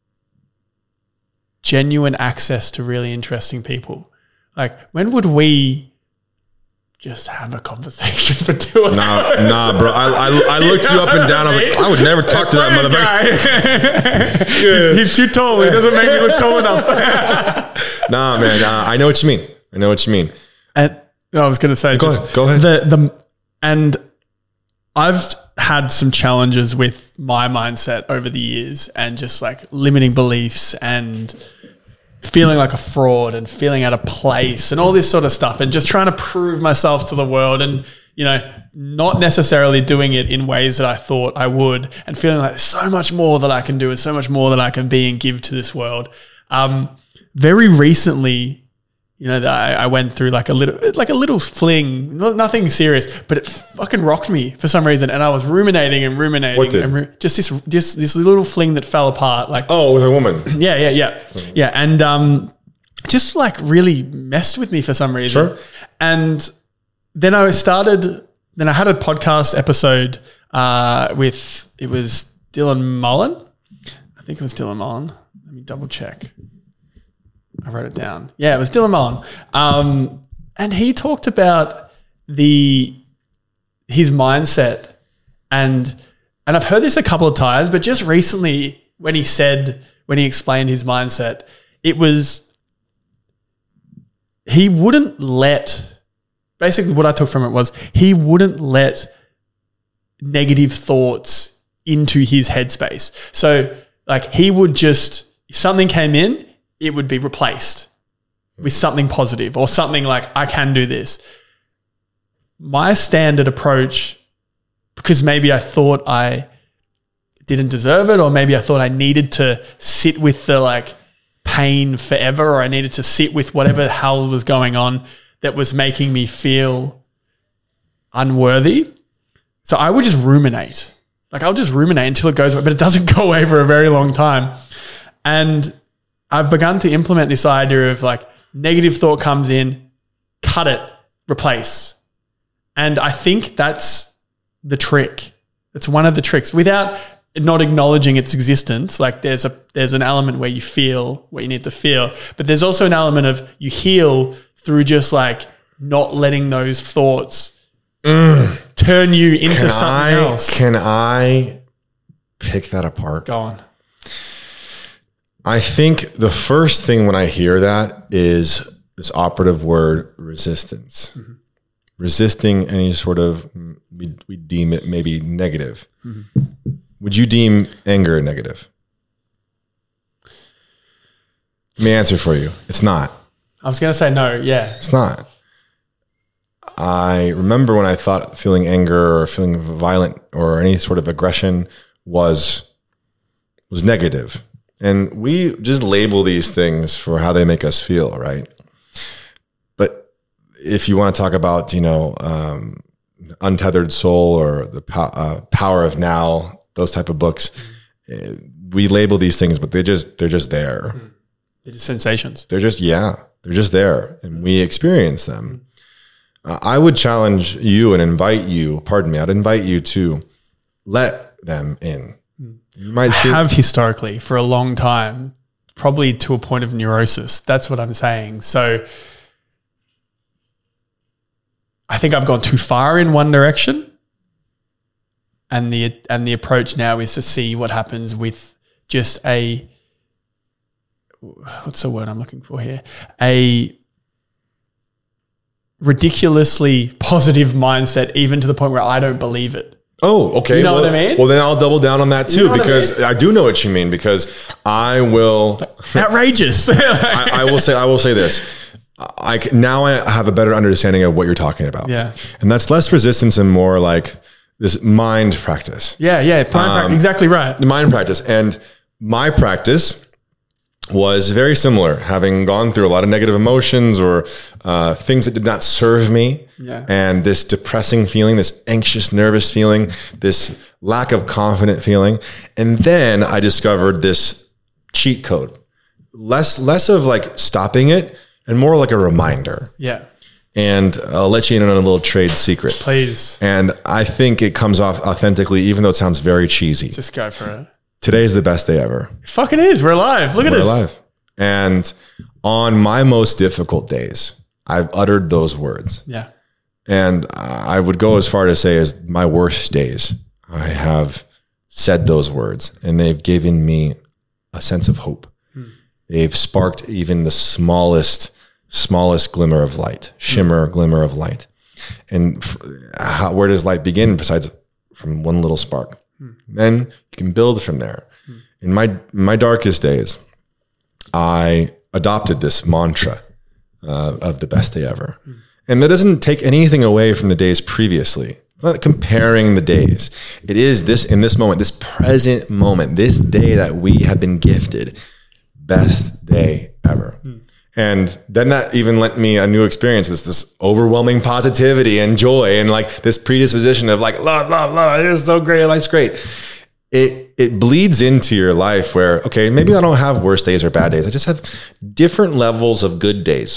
genuine access to really interesting people. Like, when would we just have a conversation for 2 hours? Nah, bro. I looked you up and down. I was like, I would never talk to that motherfucker. He's too tall. He doesn't make me look tall enough. Nah, man. I know what you mean. And I was going to say, go ahead. And I've had some challenges with my mindset over the years, and just like limiting beliefs and feeling like a fraud and feeling out of place and all this sort of stuff, and just trying to prove myself to the world, and, not necessarily doing it in ways that I thought I would, and feeling like there's so much more that I can do and so much more that I can be and give to this world. Very recently, I went through like a little fling, nothing serious, but it fucking rocked me for some reason. And I was ruminating. What did? And just this little fling that fell apart. Like, oh, with a woman. Yeah. And just like really messed with me for some reason. Sure. And then I had a podcast episode it was Dylan Mullen. I think it was Dylan Mullen. Let me double check. I wrote it down. Yeah, it was Dylan Mullen. And he talked about his mindset, and I've heard this a couple of times, but just recently when he explained his mindset, it was, he wouldn't let, basically what I took from it was, he wouldn't let negative thoughts into his headspace. So like, he would just, if something came in, it would be replaced with something positive or something like, I can do this. My standard approach, because maybe I thought I didn't deserve it, or maybe I thought I needed to sit with the like pain forever, or I needed to sit with whatever the hell was going on that was making me feel unworthy. So I would just ruminate. Like I'll just ruminate until it goes away, but it doesn't go away for a very long time. And I've begun to implement this idea of like negative thought comes in, cut it, replace. And I think that's the trick. It's one of the tricks without not acknowledging its existence. Like there's an element where you feel what you need to feel, but there's also an element of you heal through just like not letting those thoughts turn you into something else. Can I pick that apart? Go on. I think the first thing when I hear that is this operative word, resistance. Mm-hmm. Resisting any sort of, we deem it maybe negative. Mm-hmm. Would you deem anger negative? Let me answer for you. It's not. I was going to say no, yeah. It's not. I remember when I thought feeling anger or feeling violent or any sort of aggression was negative. And we just label these things for how they make us feel, right? But if you want to talk about, Untethered Soul or the Power of Now, those type of books, we label these things, but they're just there. They're just sensations. They're just there, and we experience them. I would challenge you and invite you, I'd invite you to let them in. You might have historically for a long time, probably to a point of neurosis. That's what I'm saying. So I think I've gone too far in one direction, and the approach now is to see what happens with just what's the word I'm looking for here? A ridiculously positive mindset, even to the point where I don't believe it. Oh, okay. You know what I mean? Well, then I'll double down on that too, because I do know what you mean, because I will. Outrageous. I will say this. Now I have a better understanding of what you're talking about. Yeah. And that's less resistance and more like this mind practice. Yeah. Exactly right. The mind practice. And my practice was very similar, having gone through a lot of negative emotions or things that did not serve me. Yeah. And this depressing feeling, this anxious, nervous feeling, this lack of confident feeling. And then I discovered this cheat code, less of like stopping it and more like a reminder. Yeah. And I'll let you in on a little trade secret. Please. And I think it comes off authentically, even though it sounds very cheesy. Just go for it. Today's the best day ever. It fucking is. We're alive. Look at us. We're alive. And on my most difficult days, I've uttered those words. Yeah. And I would go as far to say as my worst days, I have said those words, and they've given me a sense of hope. They've sparked even the smallest glimmer of light, glimmer of light. And where does light begin besides from one little spark? Then you can build from there. In my darkest days, I adopted this mantra of the best day ever. And that doesn't take anything away from the days previously. It's not comparing the days. It is this, in this moment, this present moment, this day that we have been gifted, best day ever. And then that even lent me a new experience, this overwhelming positivity and joy and like this predisposition of like, love, it is so great, life's great. It bleeds into your life where, okay, maybe I don't have worse days or bad days. I just have different levels of good days,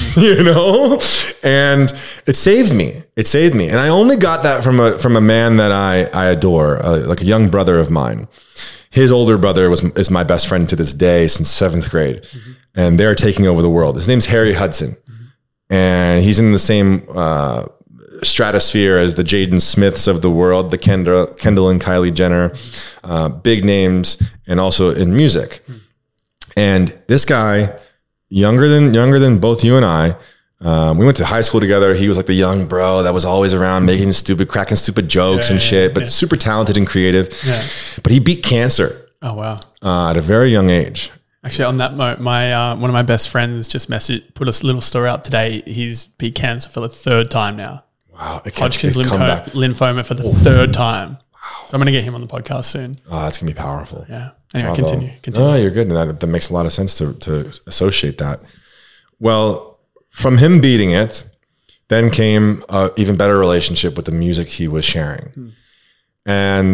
and it saved me. And I only got that from a man that I adore, like a young brother of mine. His older brother is my best friend to this day since 7th grade. And they're taking over the world. His name's Harry Hudson. And he's in the same stratosphere as the Jaden Smiths of the world, the Kendall and Kylie Jenner, big names, and also in music. And this guy, younger than both you and I, we went to high school together. He was like the young bro that was always around cracking stupid jokes and shit, but super talented and creative. Yeah. But he beat cancer. Oh, wow. At a very young age. Actually, on that note, my one of my best friends just put a little story out today. He's beat cancer for the 3rd time now. Wow. Hodgkin's lymphoma for the 3rd time. Wow. So I'm going to get him on the podcast soon. Oh, that's going to be powerful. Yeah. Anyway, continue. No, you're good. That makes a lot of sense to associate that. Well, from him beating it, then came an even better relationship with the music he was sharing. And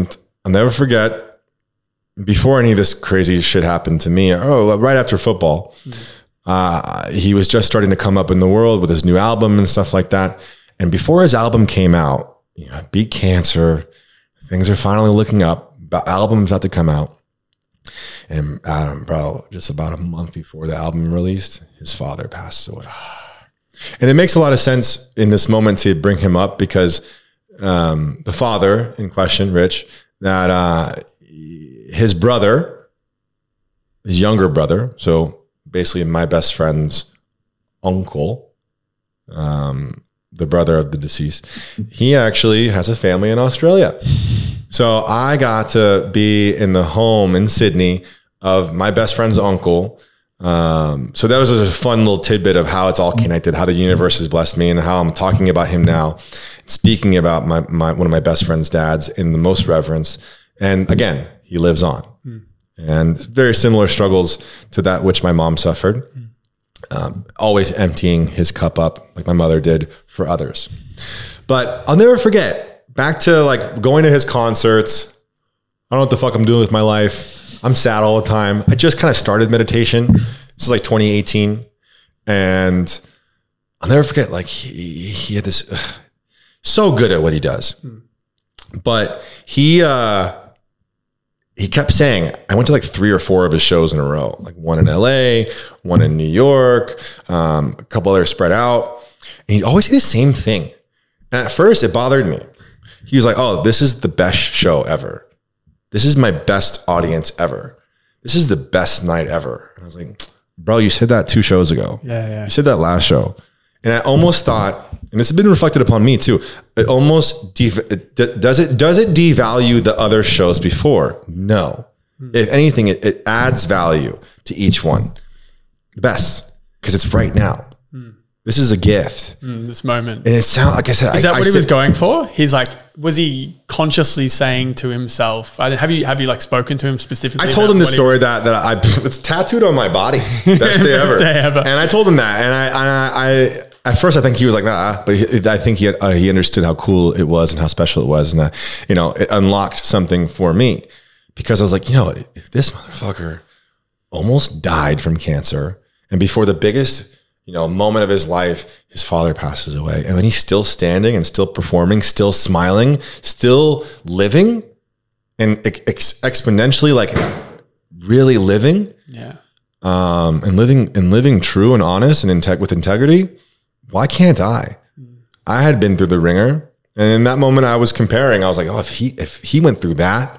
I'll never forget, before any of this crazy shit happened to me, right after football, he was just starting to come up in the world with his new album and stuff like that. And before his album came out, beat cancer, things are finally looking up, album's about to come out. And Adam, bro, just about a month before the album released, his father passed away. And it makes a lot of sense in this moment to bring him up because the father in question, Rich, that his brother, his younger brother, so basically my best friend's uncle, the brother of the deceased, he actually has a family in Australia. So I got to be in the home in Sydney of my best friend's uncle. So that was a fun little tidbit of how it's all connected, how the universe has blessed me and how I'm talking about him now, speaking about one of my best friend's dads in the most reverence. And again, he lives on. And very similar struggles to that which my mom suffered. Always emptying his cup up like my mother did for others. But I'll never forget, back to like going to his concerts. I don't know what the fuck I'm doing with my life. I'm sad all the time. I just kind of started meditation. This is like 2018. And I'll never forget, like he had this, so good at what he does. But he kept saying, I went to like 3 or 4 of his shows in a row, like one in LA, one in New York, a couple others spread out. And he'd always say the same thing. And at first it bothered me. He was like, oh, this is the best show ever. This is my best audience ever. This is the best night ever. And I was like, bro, you said that 2 shows ago. Yeah. You said that last show. And I almost thought, and this has been reflected upon me too, it almost, does it devalue the other shows before? No. If anything, it adds value to each one. The best, because it's right now. This is a gift. This moment. And it sounds, like I said, is that what he was going for? He's like, was he consciously saying to himself, have you like spoken to him specifically? I told him the story that it's tattooed on my body. Best day ever. And I told him that. And I at first I think he was like, but I think he understood how cool it was and how special it was. And it unlocked something for me because I was like, if this motherfucker almost died from cancer and before the biggest, moment of his life, his father passes away. And then he's still standing and still performing, still smiling, still living and exponentially like really living. Yeah. And living true and honest and with integrity. Why can't I? I had been through the ringer. And in that moment I was comparing, I was like, oh, if he went through that,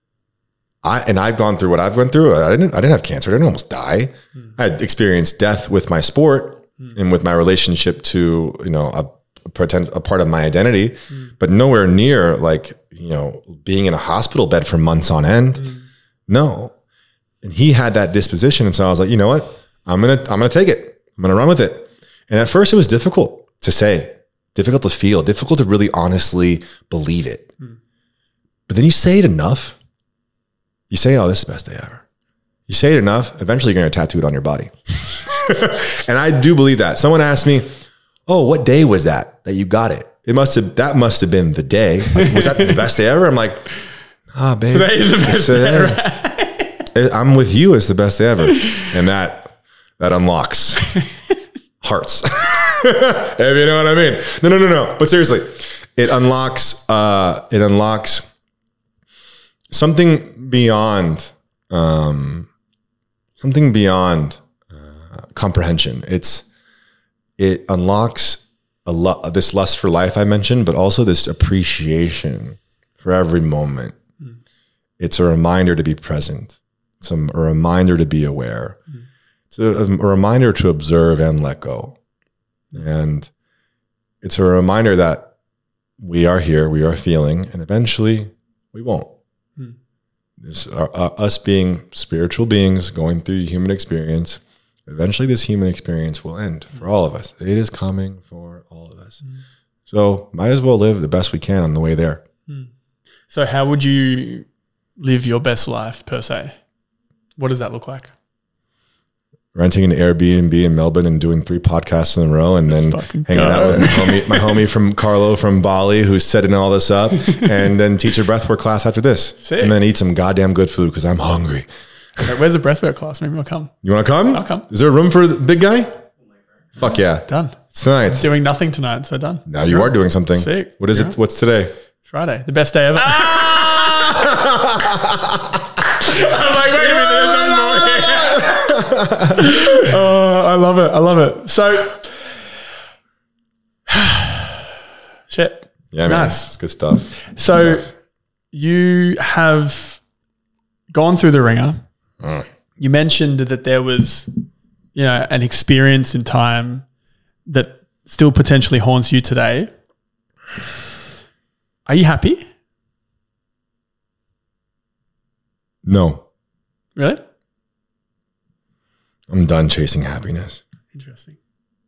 I've gone through what I've gone through. I didn't have cancer. I didn't almost die. I had experienced death with my sport and with my relationship to, a part of my identity, but nowhere near like, being in a hospital bed for months on end. No. And he had that disposition. And so I was like, you know what? I'm going to take it. I'm going to run with it. And at first it was difficult to say, difficult to feel, difficult to really honestly believe it. But then you say it enough. You say, oh, this is the best day ever. You say it enough, eventually you're going to tattoo it on your body. And I do believe that. Someone asked me, oh, what day was that you got it? That must have been the day. Like, was that the best day ever? I'm like, babe. Today is the best day ever. I'm with you. It's the best day ever. And that unlocks hearts. If you know what I mean. No. But seriously, it unlocks something beyond comprehension. It unlocks this lust for life I mentioned, but also this appreciation for every moment. It's a reminder to be present. It's a reminder to be aware. It's a reminder to observe and let go. And it's a reminder that we are here, we are feeling, and eventually we won't. Us being spiritual beings going through human experience, eventually this human experience will end for all of us. It is coming for all of us. So might as well live the best we can on the way there. So how would you live your best life per se? What does that look like? renting an Airbnb in Melbourne and doing 3 podcasts in a row, and then hanging out with my homie from Carlo from Bali, who's setting all this up, and then teach a breathwork class after this. Sick. And then eat some goddamn good food because I'm hungry. Okay, where's the breathwork class? Maybe I'll come. You want to come? I'll come. Is there a room for the big guy? Fuck yeah. Done. It's tonight. Doing nothing tonight, so done. Now you are doing something. Sick. What is it? What's today? Friday. The best day ever. I'm like, wait a minute. Oh, I love it. I love it. So, shit. Yeah, man. Nice. It's good stuff. So, you have gone through the ringer. You mentioned that there was, an experience in time that still potentially haunts you today. Are you happy? No. Really? I'm done chasing happiness. Interesting.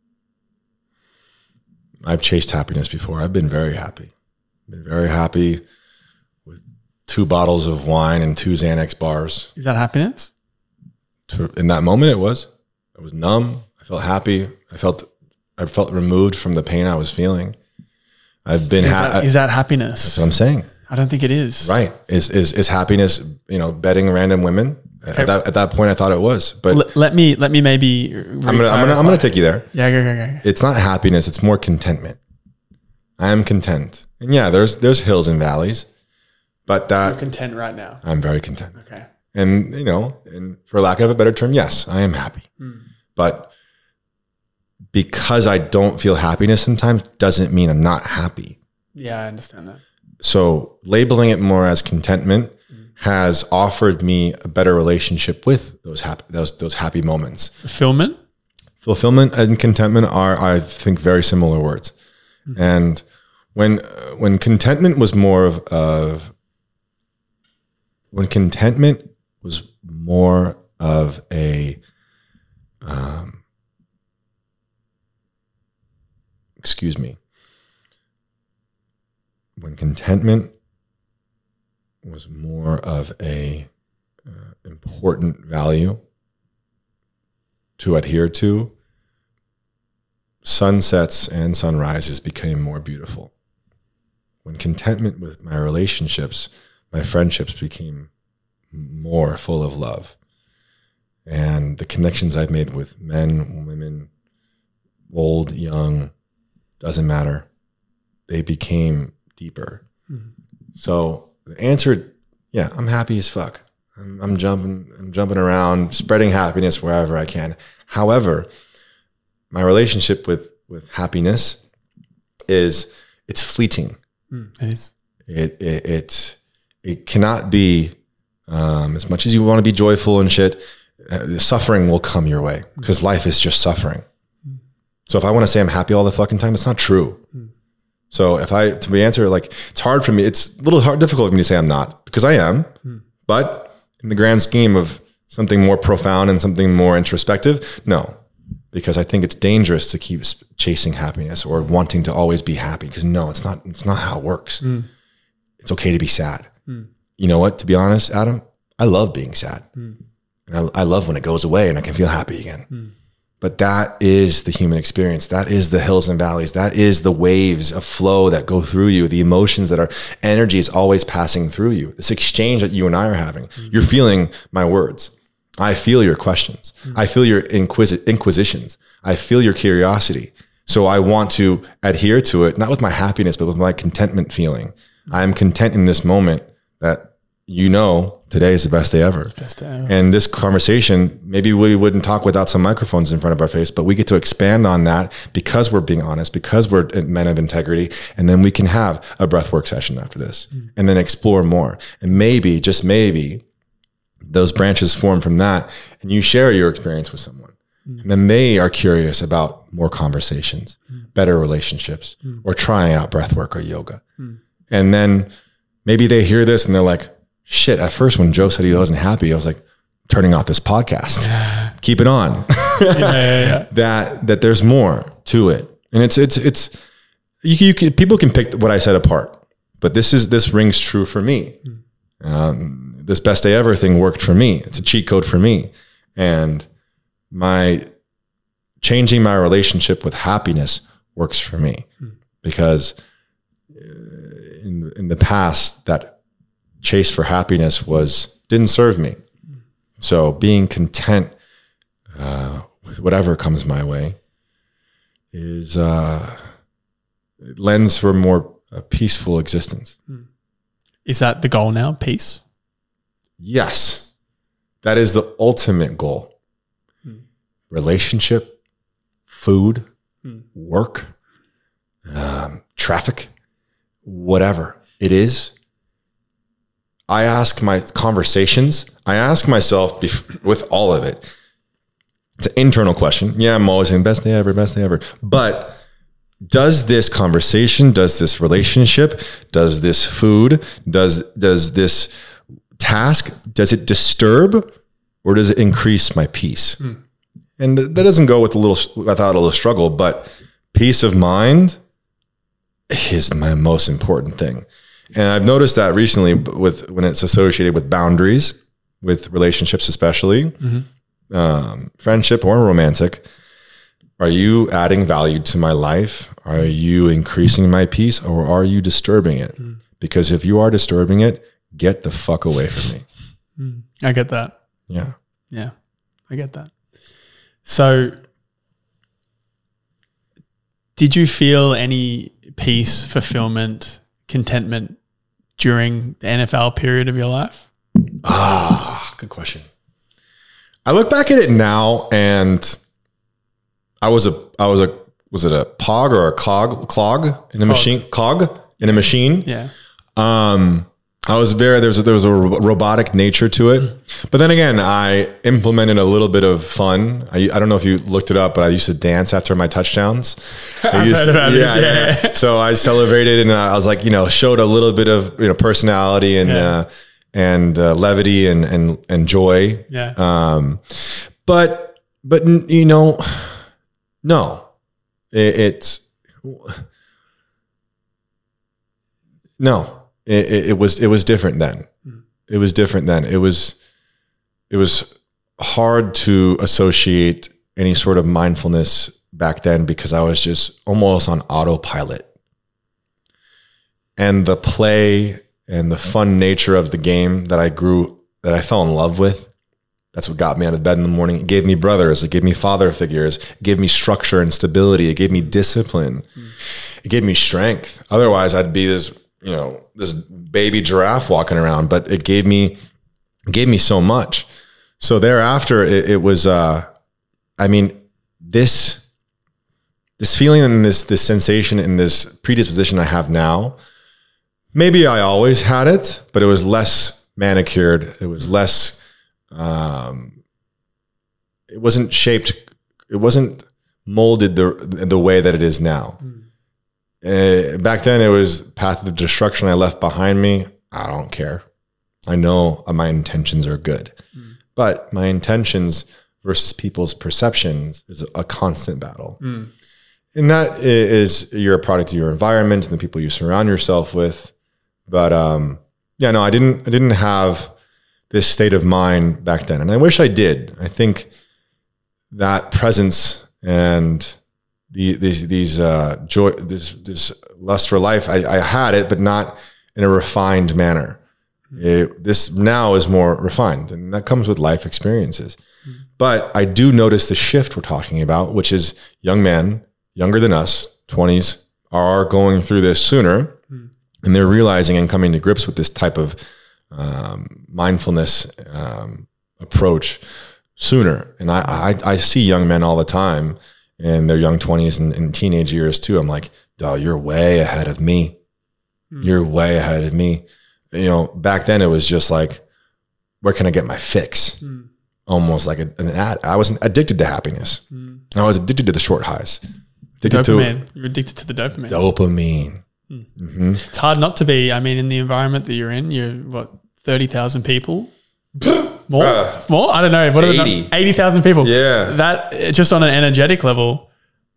I've chased happiness before. I've been very happy. Been very happy with 2 bottles of wine and 2 Xanax bars. Is that happiness? In that moment, it was. I was numb. I felt happy. I felt removed from the pain I was feeling. I've been happy. Is that happiness? That's what I'm saying. I don't think it is. Right. Is happiness, betting random women? Okay. At that point, I thought it was. But let me maybe. I'm gonna take you there. Yeah, go. It's not happiness. It's more contentment. I am content, and yeah, there's hills and valleys, but that You're content right now. I'm very content. Okay. And and for lack of a better term, yes, I am happy. But because I don't feel happiness sometimes doesn't mean I'm not happy. Yeah, I understand that. So labeling it more as contentment has offered me a better relationship with those happy moments. Fulfillment and contentment are, I think, very similar words. And when contentment was more when contentment was more of a when contentment was more of a important value to adhere to, sunsets and sunrises became more beautiful. When contentment with my relationships, my friendships became more full of love. And the connections I've made with men, women, old, young, doesn't matter. They became deeper. So the answer, yeah, I'm happy as fuck. I'm jumping around, spreading happiness wherever I can. However, my relationship with happiness it's fleeting. It is. It cannot be as much as you want to be joyful and shit. Suffering will come your way because life is just suffering. So if I want to say I'm happy all the fucking time, it's not true. So to answer, like, it's hard for me. It's a little difficult for me to say I'm not, because I am. But in the grand scheme of something more profound and something more introspective, no, because I think it's dangerous to keep chasing happiness or wanting to always be happy. Because no, it's not how it works. It's okay to be sad. You know what? To be honest, Adam, I love being sad. And I love when it goes away and I can feel happy again. But that is the human experience. That is the hills and valleys. That is the waves of flow that go through you. The emotions that are energy is always passing through you. This exchange that you and I are having. You're feeling my words. I feel your questions. I feel your inquisitions. I feel your curiosity. So I want to adhere to it, not with my happiness, but with my contentment feeling. I am content in this moment that today is the best day ever. And this conversation, maybe we wouldn't talk without some microphones in front of our face, but we get to expand on that because we're being honest, because we're men of integrity. And then we can have a breathwork session after this and then explore more. And maybe, just maybe, those branches form from that and you share your experience with someone. And then they are curious about more conversations, better relationships, or trying out breathwork or yoga. And then maybe they hear this and they're like, shit, at first when Joe said he wasn't happy, I was like, turning off this podcast. Keep it on. That there's more to it. And it's people can pick what I said apart, but this rings true for me. This best day ever thing worked for me. It's a cheat code for me. And changing my relationship with happiness works for me, because in the past, that chase for happiness didn't serve me. So being content with whatever comes my way it lends for a peaceful existence. Is that the goal now? Peace? Yes. That is the ultimate goal. Relationship, food, work, traffic, whatever it is. I ask myself with all of it. It's an internal question. Yeah, I'm always saying best day ever. But does this conversation, does this relationship, does this food, does this task, does it disturb or does it increase my peace? And that doesn't go without a little struggle, but peace of mind is my most important thing. And I've noticed that recently when it's associated with boundaries, with relationships especially, friendship or romantic. Are you adding value to my life? Are you increasing my peace, or are you disturbing it? Because if you are disturbing it, get the fuck away from me. I get that. Yeah. Yeah, I get that. So did you feel any peace, fulfillment, contentment during the NFL period of your life? Good question. I look back at it now, and was it a pog or a clog in a machine? Cog in a machine. Yeah. I was there was a robotic nature to it. But then again, I implemented a little bit of fun. I don't know if you looked it up, but I used to dance after my touchdowns. Yeah. So I celebrated, and I was like, showed a little bit of, personality and levity and joy. Yeah. But no, it was different then. It was different then. It was hard to associate any sort of mindfulness back then, because I was just almost on autopilot. And the play and the fun nature of the game that I fell in love with, that's what got me out of bed in the morning. It gave me brothers. It gave me father figures. It gave me structure and stability. It gave me discipline. It gave me strength. Otherwise, I'd be this baby giraffe walking around. But it gave me so much. So thereafter, it was, this feeling and this sensation and this predisposition I have now, maybe I always had it, but it was less manicured. It was less, it wasn't shaped. It wasn't molded the way that it is now. Back then it was path of destruction I left behind me. I don't care. I know my intentions are good, but my intentions versus people's perceptions is a constant battle. And that is, you're a product of your environment and the people you surround yourself with. But, I didn't have this state of mind back then. And I wish I did. I think that presence and this joy, this lust for life, I had it, but not in a refined manner. This now is more refined, and that comes with life experiences. But I do notice the shift we're talking about, which is young men, younger than us, 20s, are going through this sooner, and they're realizing and coming to grips with this type of mindfulness approach sooner. And I see young men all the time in their young 20s and teenage years too. I'm like, dog, you're way ahead of me. You're way ahead of me. Back then it was just like, where can I get my fix? Almost like an ad. I was addicted to happiness. I was addicted to the short highs. Dopamine. You're addicted to the dopamine. Dopamine. It's hard not to be. I mean, in the environment that you're in, you're 30,000 people? More? More? I don't know. What 80. 80,000 people. Yeah. That, just on an energetic level,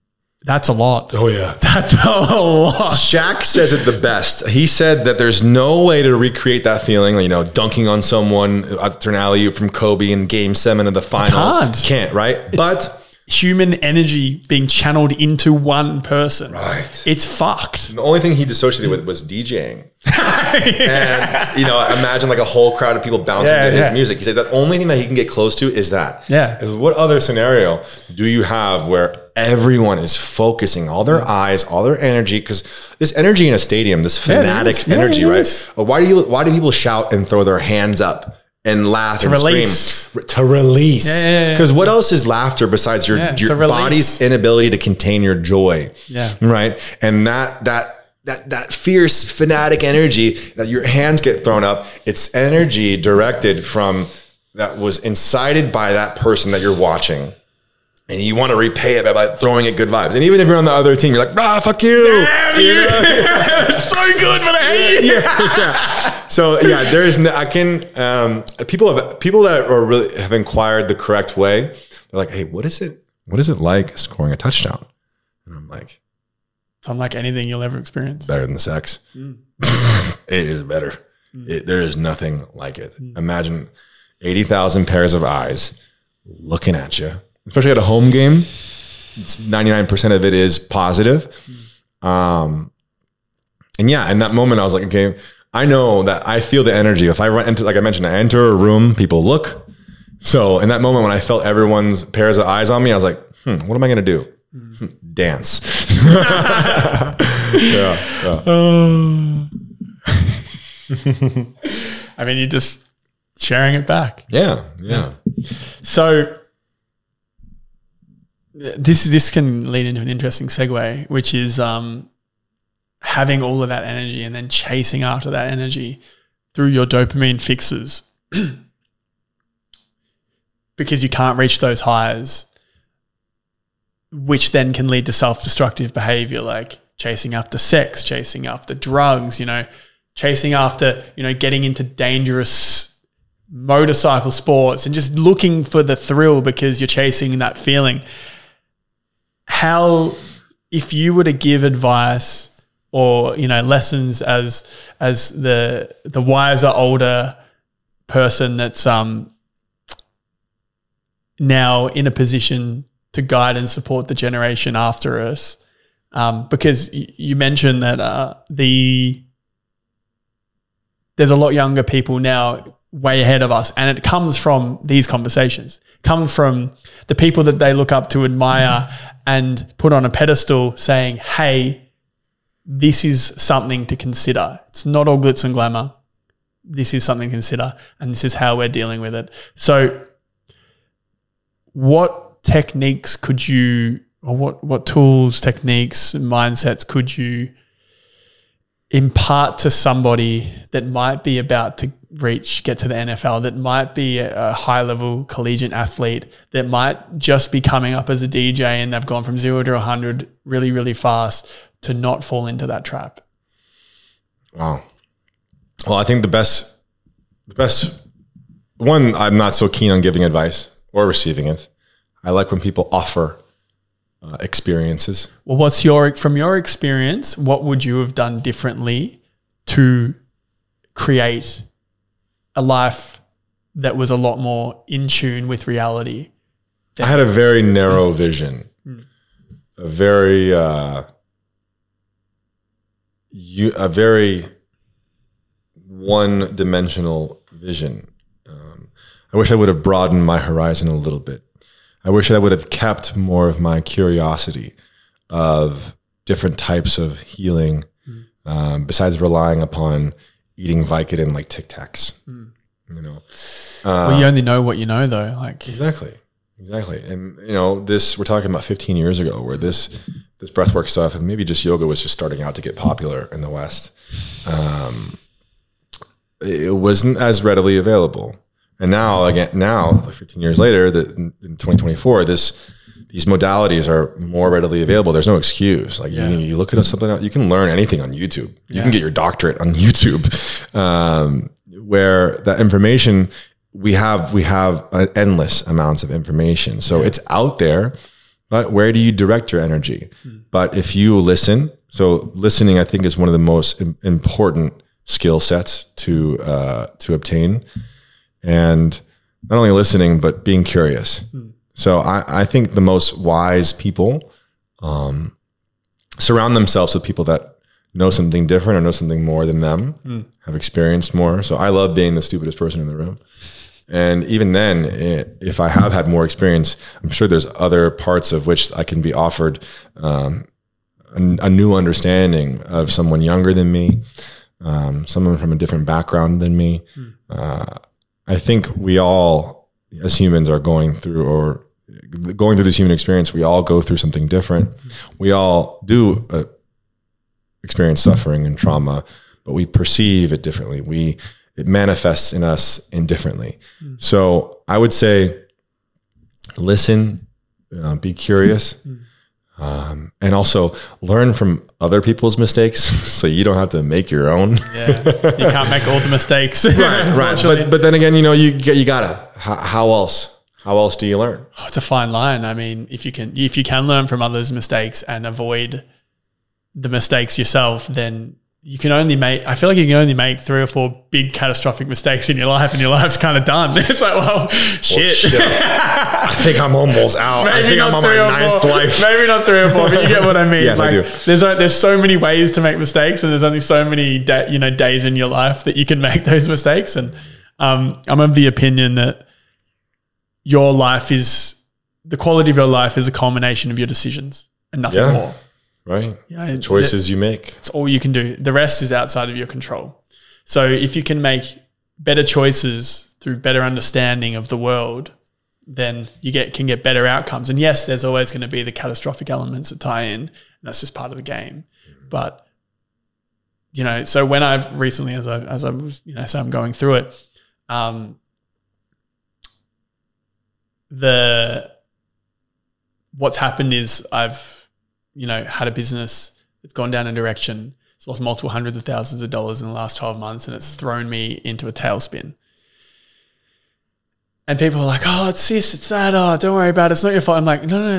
That's a lot. Oh yeah. That's a lot. Shaq says it the best. He said that there's no way to recreate that feeling, dunking on someone after an alley-oop from Kobe in Game 7 of the finals. Can't, right? But human energy being channeled into one person. Right. It's fucked. The only thing he dissociated with was DJing. And, imagine like a whole crowd of people bouncing to his music. He said the only thing that he can get close to is that. Yeah. What other scenario do you have where everyone is focusing all their eyes, all their energy? Because this energy in a stadium, this fanatic energy, right? Why do people shout and throw their hands up and laugh and scream? To release. Because what else is laughter besides your body's inability to contain your joy? Yeah. Right. And that fierce fanatic energy that your hands get thrown up, it's energy directed from that was incited by that person that you're watching. And you want to repay it by throwing it good vibes. And even if you're on the other team, you're like, fuck you. It's so good, but I hate it. So people that are really have inquired the correct way. They're like, hey, what is it like scoring a touchdown? And I'm like, it's unlike anything you'll ever experience. Better than sex. It is better. There is nothing like it. Imagine 80,000 pairs of eyes looking at you. Especially at a home game, 99% of it is positive. And in that moment, I was like, okay, I know that I feel the energy. If I run into, like I mentioned, I enter a room, people look. So in that moment, when I felt everyone's pairs of eyes on me, I was like, what am I going to do? Dance. I mean, you're just sharing it back. Yeah. So this can lead into an interesting segue, which is having all of that energy and then chasing after that energy through your dopamine fixes because you can't reach those highs, which then can lead to self-destructive behavior like chasing after sex, chasing after drugs, chasing after, getting into dangerous motorcycle sports and just looking for the thrill because you're chasing that feeling. How, if you were to give advice or, lessons as the wiser, older person that's now in a position to guide and support the generation after us, because you mentioned that there's a lot younger people now way ahead of us, and it comes from these conversations, comes from the people that they look up to, admire, and put on a pedestal saying, hey, this is something to consider. It's not all glitz and glamour. This is something to consider, and this is how we're dealing with it. So what techniques could you, or what tools, techniques, mindsets could you impart to somebody that might be about to get to the NFL, that might be a high-level collegiate athlete, that might just be coming up as a DJ and they've gone from 0 to 100 really, really fast, to not fall into that trap? Wow. Well, I think the best one, I'm not so keen on giving advice or receiving it. I like when people offer experiences. Well, from your experience, what would you have done differently to create a life that was a lot more in tune with reality? I had a very narrow vision, a very one-dimensional vision. I wish I would have broadened my horizon a little bit. I wish I would have kept more of my curiosity of different types of healing, besides relying upon eating Vicodin like Tic Tacs. Well, you only know what you know, though. Like exactly. And we're talking about 15 years ago, where this breathwork stuff and maybe just yoga was just starting out to get popular in the West. It wasn't as readily available. And now, like 15 years later, in 2024, these modalities are more readily available. There's no excuse. Like you look at something else, you can learn anything on YouTube. You can get your doctorate on YouTube, where that information, we have endless amounts of information. So it's out there, but where do you direct your energy? But if you listen, so listening, I think, is one of the most important skill sets to obtain. And not only listening, but being curious. So I think the most wise people surround themselves with people that know something different or know something more than them, have experienced more. So I love being the stupidest person in the room. And even then, if I have had more experience, I'm sure there's other parts of which I can be offered a new understanding of someone younger than me, someone from a different background than me. I think we all, as humans, are going through this human experience. We all go through something different. We all do experience suffering and trauma, but we perceive it differently. It manifests in us indifferently. So I would say, listen, be curious, and also learn from other people's mistakes, so you don't have to make your own. Yeah, you can't make all the mistakes. right. But then again, you gotta. How else? How else do you learn? Oh, it's a fine line. I mean, if you can learn from others' mistakes and avoid the mistakes yourself, then I feel like you can only make 3 or 4 big catastrophic mistakes in your life, and your life's kind of done. It's like, well, shit. I think I'm almost out. I think I'm on my 9th life. Maybe not 3 or 4, but you get what I mean. Yes, I do. There's so many ways to make mistakes, and there's only so many days in your life that you can make those mistakes. And I'm of the opinion that the quality of your life is a culmination of your decisions and nothing more. Right. Choices you make. It's all you can do. The rest is outside of your control. So if you can make better choices through better understanding of the world, then you can get better outcomes. And yes, there's always going to be the catastrophic elements that tie in, and that's just part of the game. But, so when I've recently, as I was, so I'm going through it, what's happened is I've, had a business that's gone down a direction. It's lost multiple hundreds of thousands of dollars in the last 12 months, and it's thrown me into a tailspin. And people are like, oh, it's this, it's that. Oh, don't worry about it. It's not your fault. I'm like, no,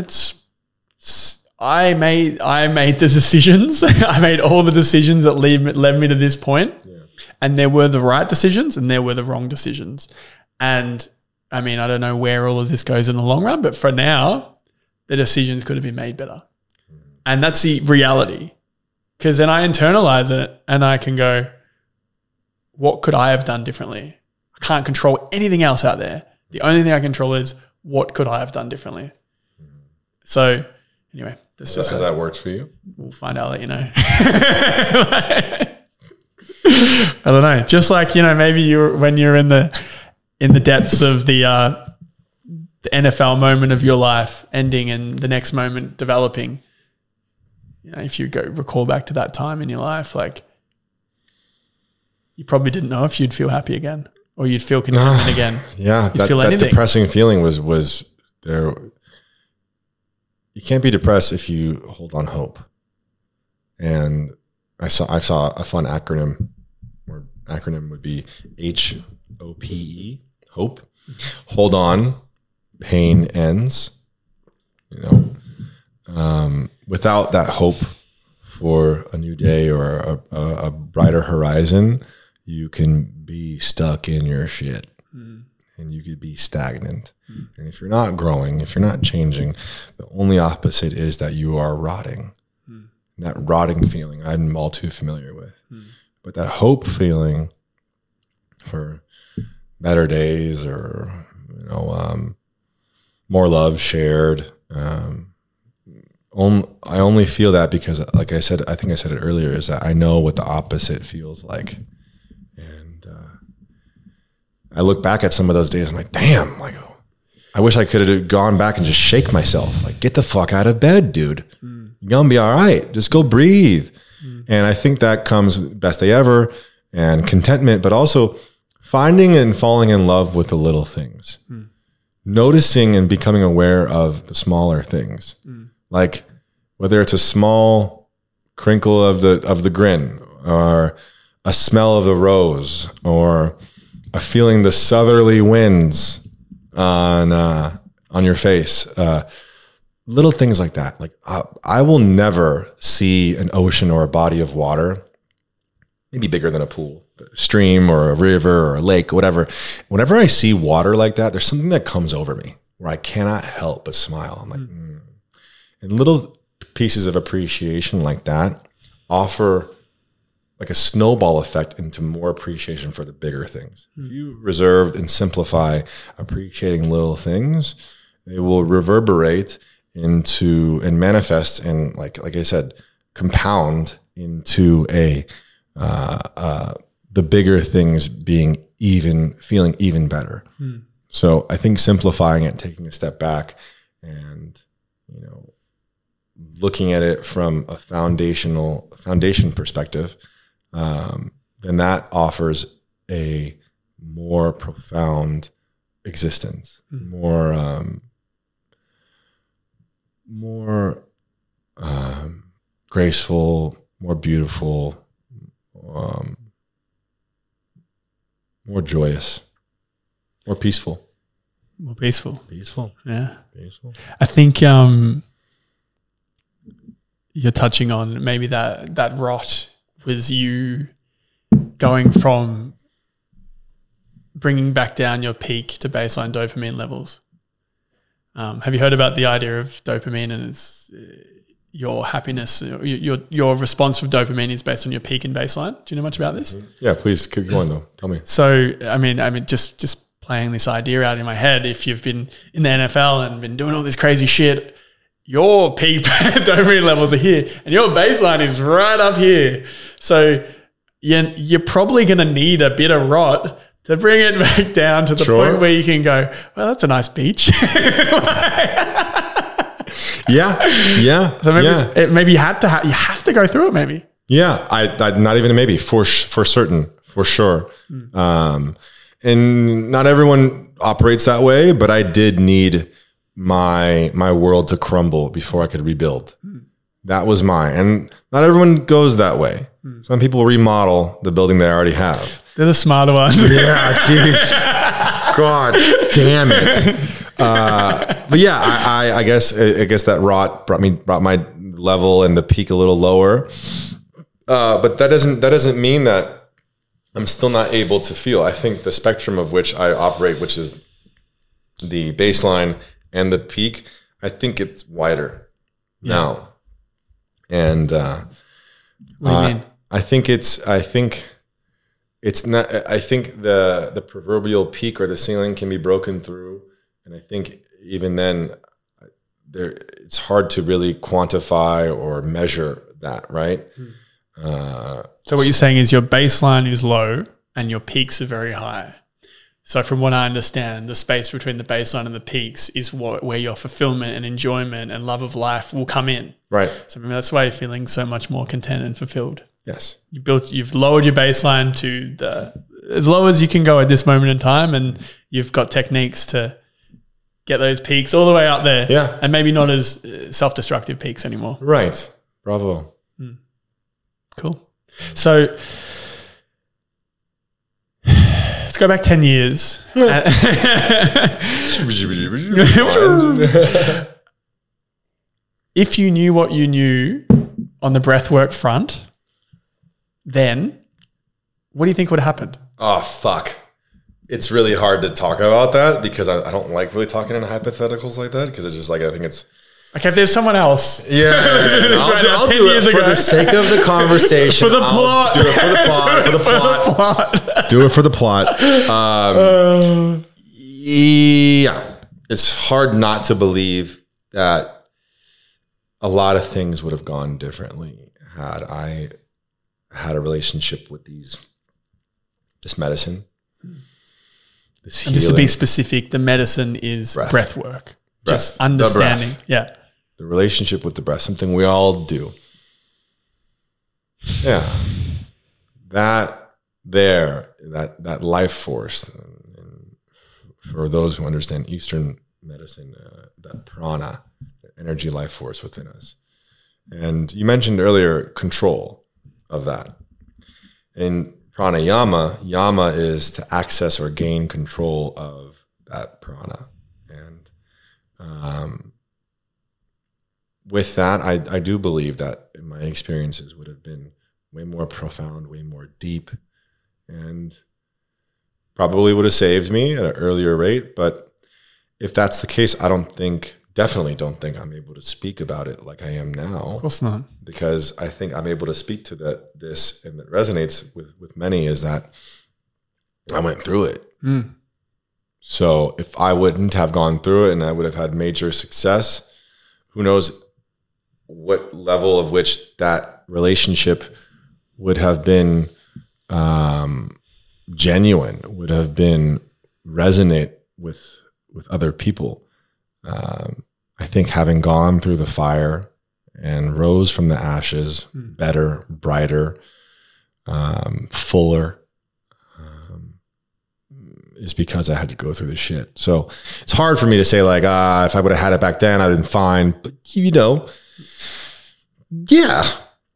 I made the decisions. I made all the decisions that led me to this point. Yeah. And there were the right decisions and there were the wrong decisions. And I mean, I don't know where all of this goes in the long run, but for now, the decisions could have been made better. And that's the reality. Because then I internalize it and I can go, what could I have done differently? I can't control anything else out there. The only thing I control is what could I have done differently? So anyway, has that worked for you? We'll find out, let you know. I don't know. Just like, maybe when you're in the depths of the NFL moment of your life ending and the next moment developing, if you recall back to that time in your life, like you probably didn't know if you'd feel happy again or you'd feel contentment again. Yeah, that depressing feeling was there. You can't be depressed if you hold on hope. And I saw a fun acronym, or acronym would be HOPE, hope. Hold on, pain ends. Without that hope for a new day or a brighter horizon, you can be stuck in your shit and you could be stagnant. And if you're not growing, if you're not changing, the only opposite is that you are rotting. That rotting feeling I'm all too familiar with. But that hope feeling for better days or, more love shared, I only feel that because, like I said, I think I said it earlier, is that I know what the opposite feels like. And I look back at some of those days, I'm like, damn, like, I wish I could have gone back and just shake myself. Like, get the fuck out of bed, dude. You're going to be all right. Just go breathe. And I think that comes best day ever and contentment, but also finding and falling in love with the little things. Noticing and becoming aware of the smaller things. Like whether it's a small crinkle of the grin or a smell of the rose or a feeling the southerly winds on your face. little things like that. Like I will never see an ocean or a body of water, maybe bigger than a pool, a stream or a river or a lake, whatever. Whenever I see water like that, there's something that comes over me where I cannot help but smile. I'm like, And little pieces of appreciation like that offer like a snowball effect into more appreciation for the bigger things. If you reserve and simplify appreciating little things, it will reverberate into and manifest and like I said, compound into the bigger things feeling even better. So I think simplifying it, taking a step back and, looking at it from a foundation perspective, then that offers a more profound existence, more graceful, more beautiful, more joyous, more peaceful. More peaceful. Peaceful. Yeah. Peaceful. I think you're touching on maybe that rot was you going from bringing back down your peak to baseline dopamine levels. Have you heard about the idea of dopamine and it's your happiness, your response from dopamine is based on your peak and baseline? Do you know much about this? Yeah, please keep going though. Tell me. So, I mean, just playing this idea out in my head, if you've been in the NFL and been doing all this crazy shit, your peak dopamine levels are here and your baseline is right up here. So you're probably going to need a bit of rot to bring it back down to the point where you can go, well, that's a nice beach. Yeah. So maybe you have to go through it maybe. Yeah. I not even a maybe for certain, for sure. And not everyone operates that way, but I did need my world to crumble before I could rebuild. That was mine. And not everyone goes that way. Some people remodel the building they already have. They're the smarter ones. Yeah, jeez. God damn it. But yeah, I guess that rot brought my level and the peak a little lower. But that doesn't mean that I'm still not able to feel. I think the spectrum of which I operate, which is the baseline and the peak, I think it's wider now. And what do you mean? I think it's not. I think the proverbial peak or the ceiling can be broken through, and I think even then, it's hard to really quantify or measure that, right? So what you're saying is your baseline is low and your peaks are very high. So from what I understand, the space between the baseline and the peaks is where your fulfillment and enjoyment and love of life will come in. Right. So maybe that's why you're feeling so much more content and fulfilled. Yes. You've lowered your baseline to as low as you can go at this moment in time, and you've got techniques to get those peaks all the way out there. Yeah. And maybe not as self-destructive peaks anymore. Right. Bravo. Cool. So let's go back 10 years. If you knew what you knew on the breathwork front, then what do you think would have happened? Oh, fuck. It's really hard to talk about that because I don't like really talking in hypotheticals like that because it's just like, I think it's... Okay, if there's someone else. Yeah. I'll do it for the sake of the conversation. For the plot. Do it for the plot. Do it for the plot. Yeah. It's hard not to believe that a lot of things would have gone differently had I had a relationship with this medicine. This and just to be specific, the medicine is breath work. Just understanding. Yeah. The relationship with the breath, something we all do. Yeah. That life force, and for those who understand Eastern medicine, that prana, the energy life force within us. And you mentioned earlier control of that. In pranayama, yama is to access or gain control of that prana. And with that, I do believe that my experiences would have been way more profound, way more deep, and probably would have saved me at an earlier rate. But if that's the case, definitely don't think I'm able to speak about it like I am now. Of course not. Because I think I'm able to speak to this, and it resonates with many, is that I went through it. So if I wouldn't have gone through it and I would have had major success, who knows what level of which that relationship would have been genuine, would have been resonate with other people. I think having gone through the fire and rose from the ashes, better, brighter, fuller, is because I had to go through the shit. So it's hard for me to say like, if I would have had it back then, I'd been fine. But yeah.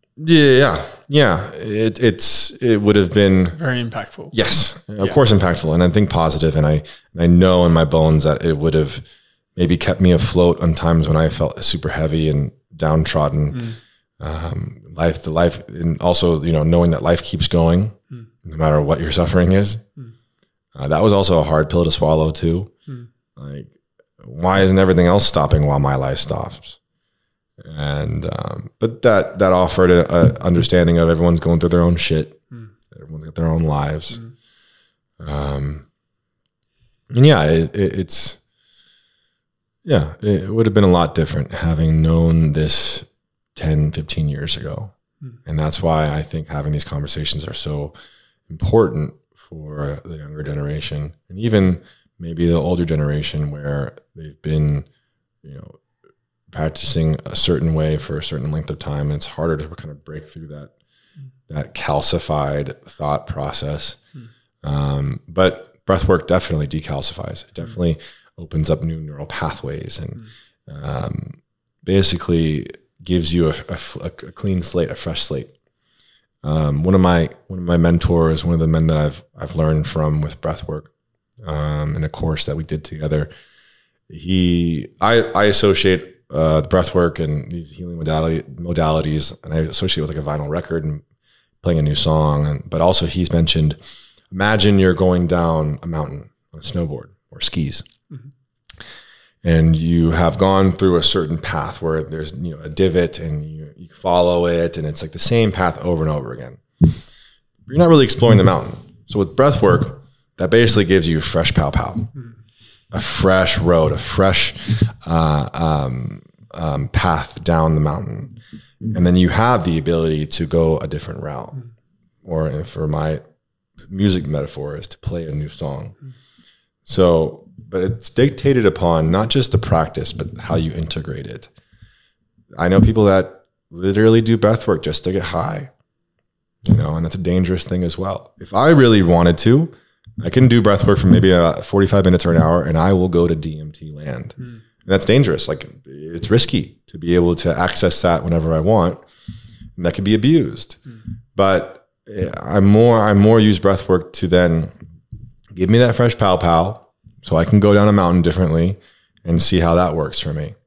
It would have been very impactful. Yes, of course, impactful, and I think positive. And I know in my bones that it would have maybe kept me afloat on times when I felt super heavy and downtrodden. Life, and also knowing that life keeps going no matter what your suffering is. That was also a hard pill to swallow too. Like, why isn't everything else stopping while my life stops? And but that offered an understanding of everyone's going through their own shit. Everyone's got their own lives. And yeah, it would have been a lot different having known this 10, 15 years ago. And that's why I think having these conversations are so important for the younger generation, and even maybe the older generation, where they've been, practicing a certain way for a certain length of time. And it's harder to kind of break through that calcified thought process. But breath work definitely decalcifies. It definitely opens up new neural pathways and basically gives you a clean slate, a fresh slate. One of my mentors, one of the men that I've learned from with breathwork, in a course that we did together, I associate breathwork and these healing modalities, and I associate with like a vinyl record and playing a new song. But also he's mentioned, imagine you're going down a mountain on a snowboard or skis. And you have gone through a certain path where there's a divot, and you follow it, and it's like the same path over and over again. You're not really exploring the mountain. So with breath work, that basically gives you fresh pow, a fresh road, a fresh path down the mountain, and then you have the ability to go a different route, or for my music metaphor is to play a new song. So. But it's dictated upon not just the practice, but how you integrate it. I know people that literally do breath work just to get high, and that's a dangerous thing as well. If I really wanted to, I can do breath work for maybe 45 minutes or an hour, and I will go to DMT land. And that's dangerous. Like, it's risky to be able to access that whenever I want, and that can be abused. But I more use breath work to then give me that fresh pow, so I can go down a mountain differently and see how that works for me.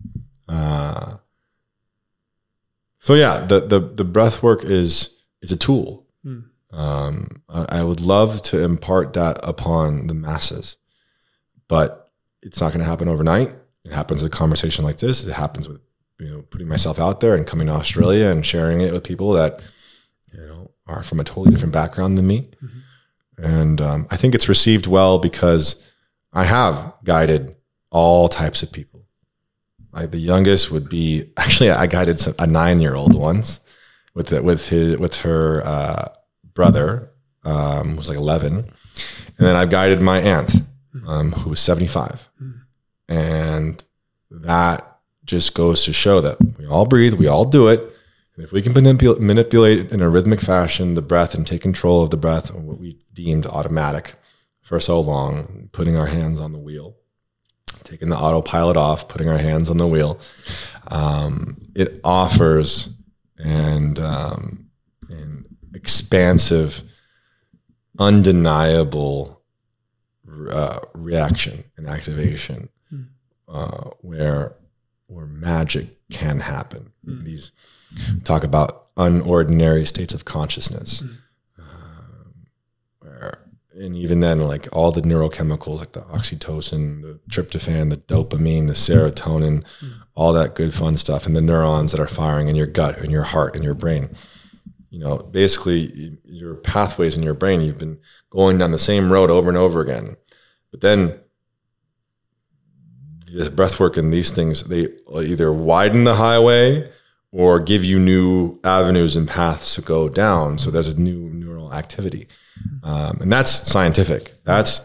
So yeah, the breath work is a tool. I would love to impart that upon the masses, but it's not going to happen overnight. It happens with a conversation like this. It happens with putting myself out there and coming to Australia and sharing it with people that are from a totally different background than me. And I think it's received well because I have guided all types of people. Like the youngest would be, actually I guided a 9-year-old once with her brother, who was like 11. And then I've guided my aunt, who was 75. And that just goes to show that we all breathe, we all do it. And if we can manipulate in a rhythmic fashion the breath and take control of the breath, and what we deemed automatic for so long, putting our hands on the wheel, taking the autopilot off, putting our hands on the wheel, it offers an expansive, undeniable reaction and activation where magic can happen. These talk about unordinary states of consciousness. And even then, like all the neurochemicals, like the oxytocin, the tryptophan, the dopamine, the serotonin, all that good fun stuff, and the neurons that are firing in your gut and your heart and your brain. Basically your pathways in your brain, you've been going down the same road over and over again. But then the breath work and these things, they either widen the highway or give you new avenues and paths to go down. So there's a new neural activity. And that's scientific. That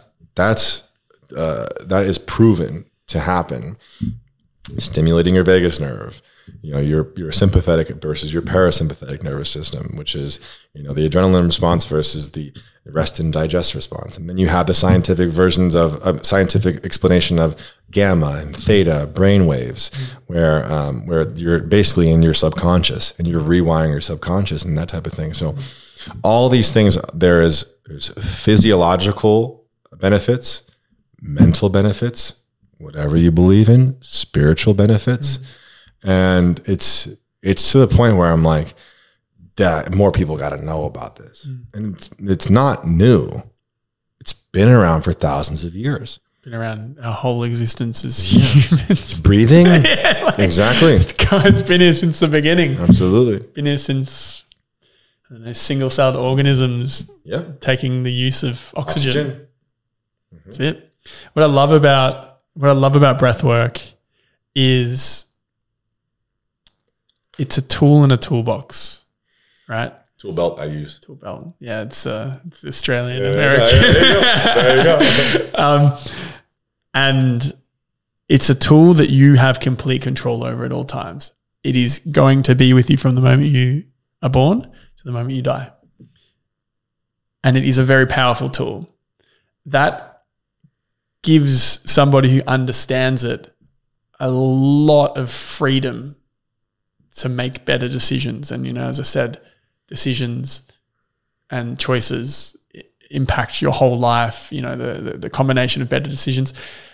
is proven to happen. Stimulating your vagus nerve, your sympathetic versus your parasympathetic nervous system, which is, the adrenaline response versus the rest and digest response. And then you have the scientific versions of scientific explanation of gamma and theta brain waves, where you're basically in your subconscious and you're rewiring your subconscious and that type of thing. So all these things, there's physiological benefits, mental benefits, whatever you believe in, spiritual benefits. And it's to the point where I'm like, that more people got to know about this. And it's not new. It's been around for thousands of years. Been around our whole existence as humans. Breathing? Exactly. It's been here since the beginning. Absolutely. Been here since single-celled organisms taking the use of oxygen. That's it. What I love about breath work is it's a tool in a toolbox, right? Tool belt I use. Tool belt. Yeah, it's Australian American. There you go. And it's a tool that you have complete control over at all times. It is going to be with you from the moment you are born to the moment you die. And it is a very powerful tool that gives somebody who understands it a lot of freedom to make better decisions. And, as I said, decisions and choices impact your whole life, the combination of better decisions.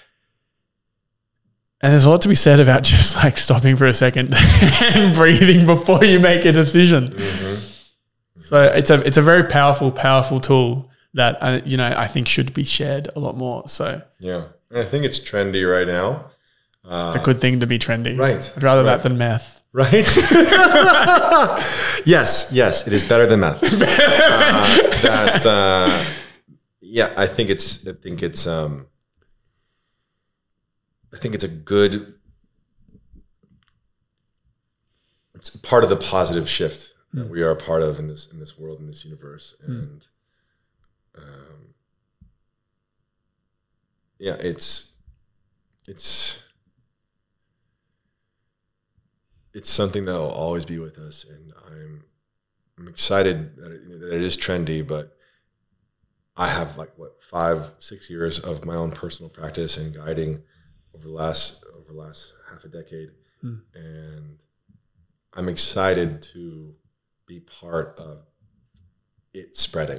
And there's a lot to be said about just like stopping for a second and breathing before you make a decision. So it's a very powerful tool that, I think should be shared a lot more. So yeah, and I think it's trendy right now. It's a good thing to be trendy. Right. I'd rather that than meth. Right. Yes, it is better than meth. I think it's a good. It's part of the positive shift that we are a part of in this world, in this universe, and it's something that will always be with us, and I'm excited that it is trendy, but I have 5-6 years of my own personal practice and guiding over the last half a decade, and I'm excited to be part of it spreading.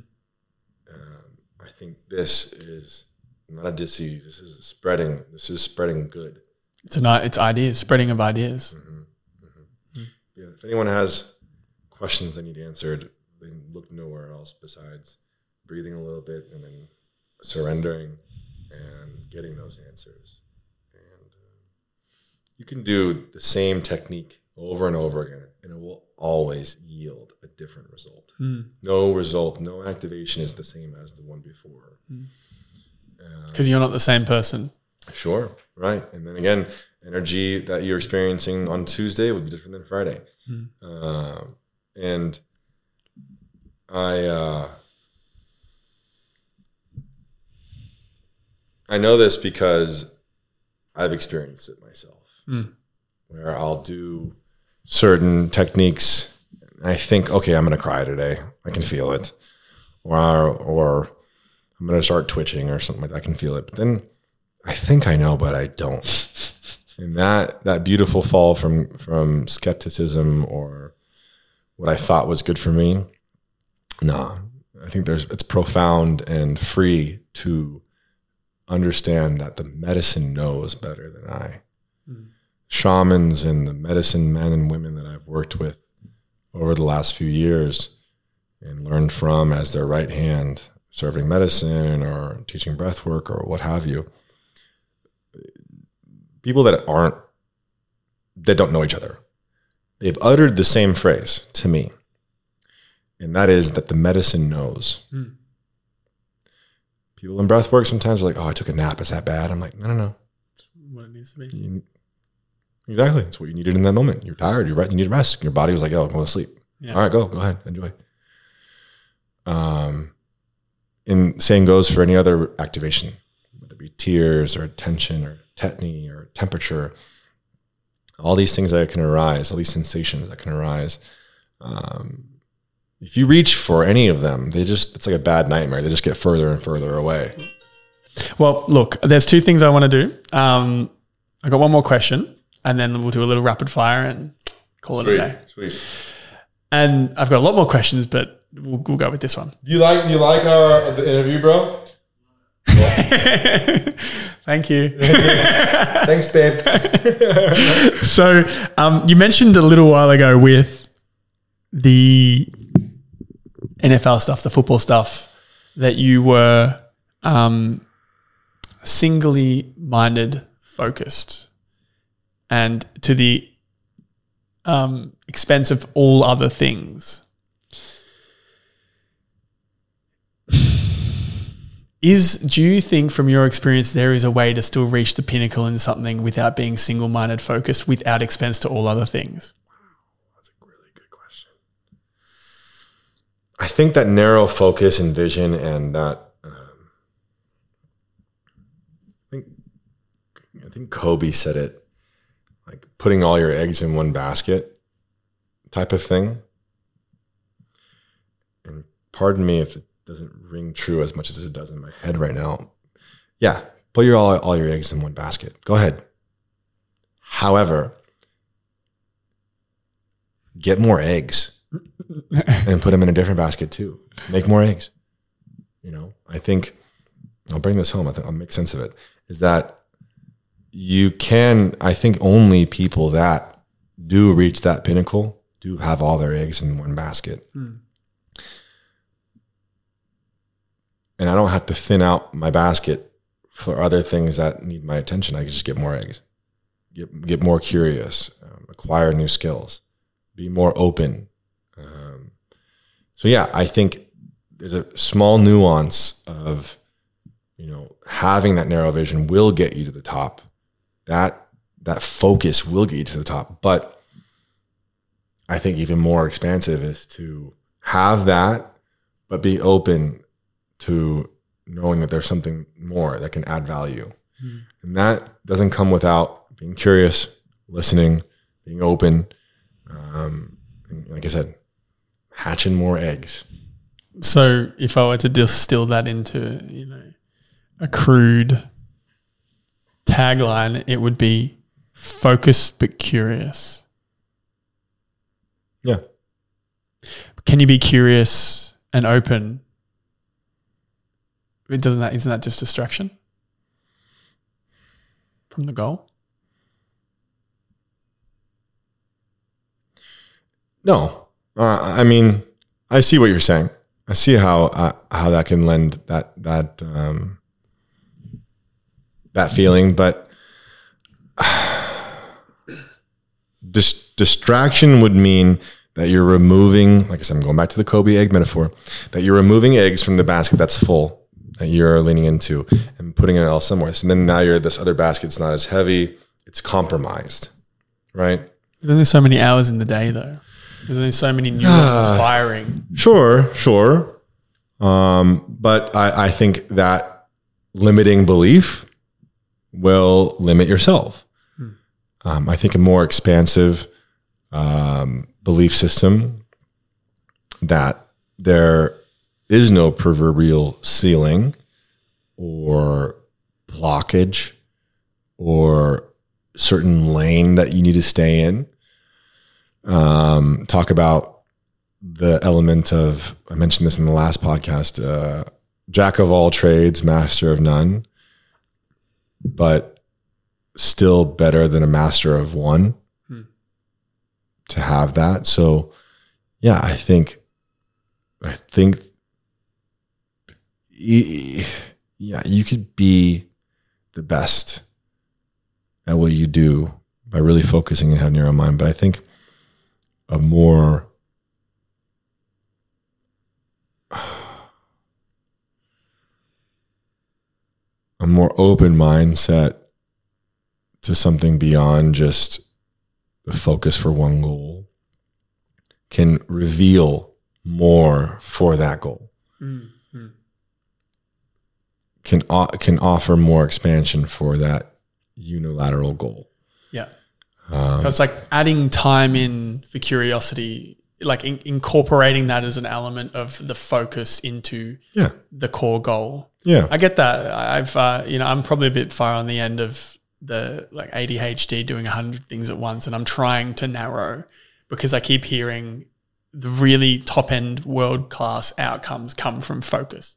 I think this is not a disease. This is spreading good. It's ideas, spreading of ideas. Yeah, if anyone has questions they need answered, they look nowhere else besides breathing a little bit and then surrendering and getting those answers. And you can do the same technique over and over again, and it will always yield a different result. No activation is the same as the one before. Because you're not the same person. Sure, right. And then again, energy that you're experiencing on Tuesday will be different than Friday. And I know this because I've experienced it myself, where I'll do certain techniques. And I think, okay, I'm going to cry today. I can feel it. Or I'm going to start twitching or something like that. I can feel it. But then I think I know, but I don't. And that beautiful fall from skepticism or what I thought was good for me, I think it's profound and free to understand that the medicine knows better than I. shamans and the medicine men and women that I've worked with over the last few years and learned from as their right hand, serving medicine or teaching breath work or what have you, people that don't know each other, they've uttered the same phrase to me. And that is that the medicine knows. People in breath work sometimes are like, oh, I took a nap. Is that bad? I'm like, no. It's what it needs to be. Exactly. It's what you needed in that moment. You're tired. You need rest. Your body was like, oh, go to sleep. Yeah. All right, go ahead. Enjoy. And same goes for any other activation, whether it be tears or tension or tetany or temperature, all these things that can arise, all these sensations that can arise. If you reach for any of them, it's like a bad nightmare. They just get further and further away. Well, look, there's two things I want to do. I got one more question, and then we'll do a little rapid fire and call it a day. Sweet. And I've got a lot more questions, but we'll go with this one. You like the interview, bro? Yeah. Thank you. Thanks, babe. So you mentioned a little while ago with the NFL stuff, the football stuff, that you were singly minded focused and to the expense of all other things. Do you think from your experience there is a way to still reach the pinnacle in something without being single-minded focused without expense to all other things? That's a really good question. I think that narrow focus and vision and that I think Kobe said it, like putting all your eggs in one basket type of thing. And pardon me if it doesn't ring true as much as it does in my head right now. Yeah, put all your eggs in one basket. Go ahead. However, get more eggs and put them in a different basket too. Make more eggs. I think I'll bring this home. I think I'll make sense of it. Is that I think only people that do reach that pinnacle do have all their eggs in one basket. And I don't have to thin out my basket for other things that need my attention. I can just get more eggs, get more curious, acquire new skills, be more open. So yeah, I think there's a small nuance of, having that narrow vision will get you to the top. That focus will get you to the top. But I think even more expansive is to have that, but be open to knowing that there's something more that can add value. And that doesn't come without being curious, listening, being open. And like I said, hatching more eggs. So if I were to distill that into, a crude tagline, it would be focused but curious. Yeah. Can you be curious and open? Isn't that just distraction from the goal? No. I mean, I see what you're saying. I see how that can lend that feeling, but distraction would mean that you're removing, like I said, I'm going back to the Kobe egg metaphor, that you're removing eggs from the basket that's full that you're leaning into and putting it all somewhere. So then now this other basket's not as heavy. It's compromised, right? There's only so many hours in the day though. There's only so many neurons firing. Sure. But I think that limiting belief will limit yourself. I think a more expansive belief system that there is no proverbial ceiling or blockage or certain lane that you need to stay in. Talk about the element of, I mentioned this in the last podcast, jack of all trades, master of none. But still better than a master of one to have that. So yeah, I think yeah, you could be the best at what you do by really focusing and having your own mind. But I think a more open mindset to something beyond just the focus for one goal can reveal more for that goal. Mm-hmm. Can offer more expansion for that unilateral goal. Yeah. So it's like adding time in for curiosity, like incorporating that as an element of the focus into the core goal. Yeah. I get that. I've, I'm probably a bit far on the end of the like ADHD doing 100 things at once, and I'm trying to narrow because I keep hearing the really top end world-class outcomes come from focus.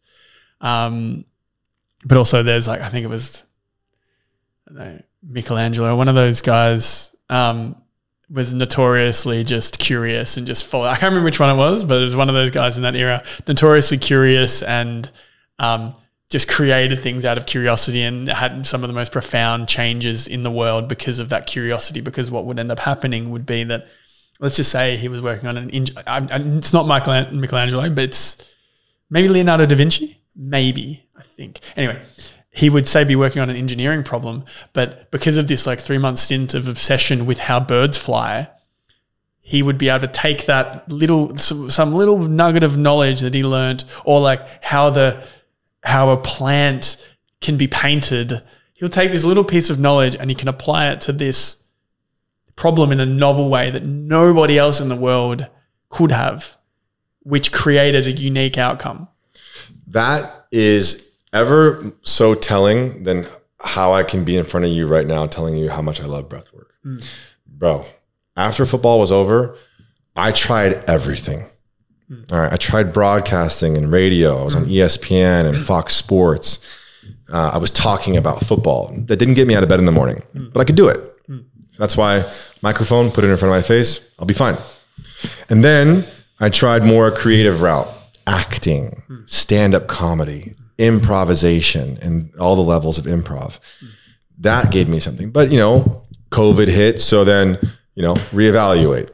But also there's like, I think it was, I don't know, Michelangelo, one of those guys was notoriously just curious and just follow. I can't remember which one it was, but it was one of those guys in that era, notoriously curious and just created things out of curiosity and had some of the most profound changes in the world because of that curiosity. Because what would end up happening would be that, let's just say he was working on it's not Michelangelo, but it's maybe Leonardo da Vinci, maybe, I think. Anyway, he would say be working on an engineering problem, but because of this like 3-month stint of obsession with how birds fly, he would be able to take that some little nugget of knowledge that he learned, or like how a plant can be painted. He'll take this little piece of knowledge and he can apply it to this problem in a novel way that nobody else in the world could have, which created a unique outcome. That is ever so telling than how I can be in front of you right now telling you how much I love breathwork. Bro, after football was over, I tried everything. All right, I tried broadcasting and radio. I was on ESPN and Fox Sports. I was talking about football. That didn't get me out of bed in the morning, but I could do it. That's why microphone, put it in front of my face, I'll be fine. And then I tried more creative route, acting, stand-up comedy, improvisation, and all the levels of improv. That gave me something. But, COVID hit, so then, reevaluate.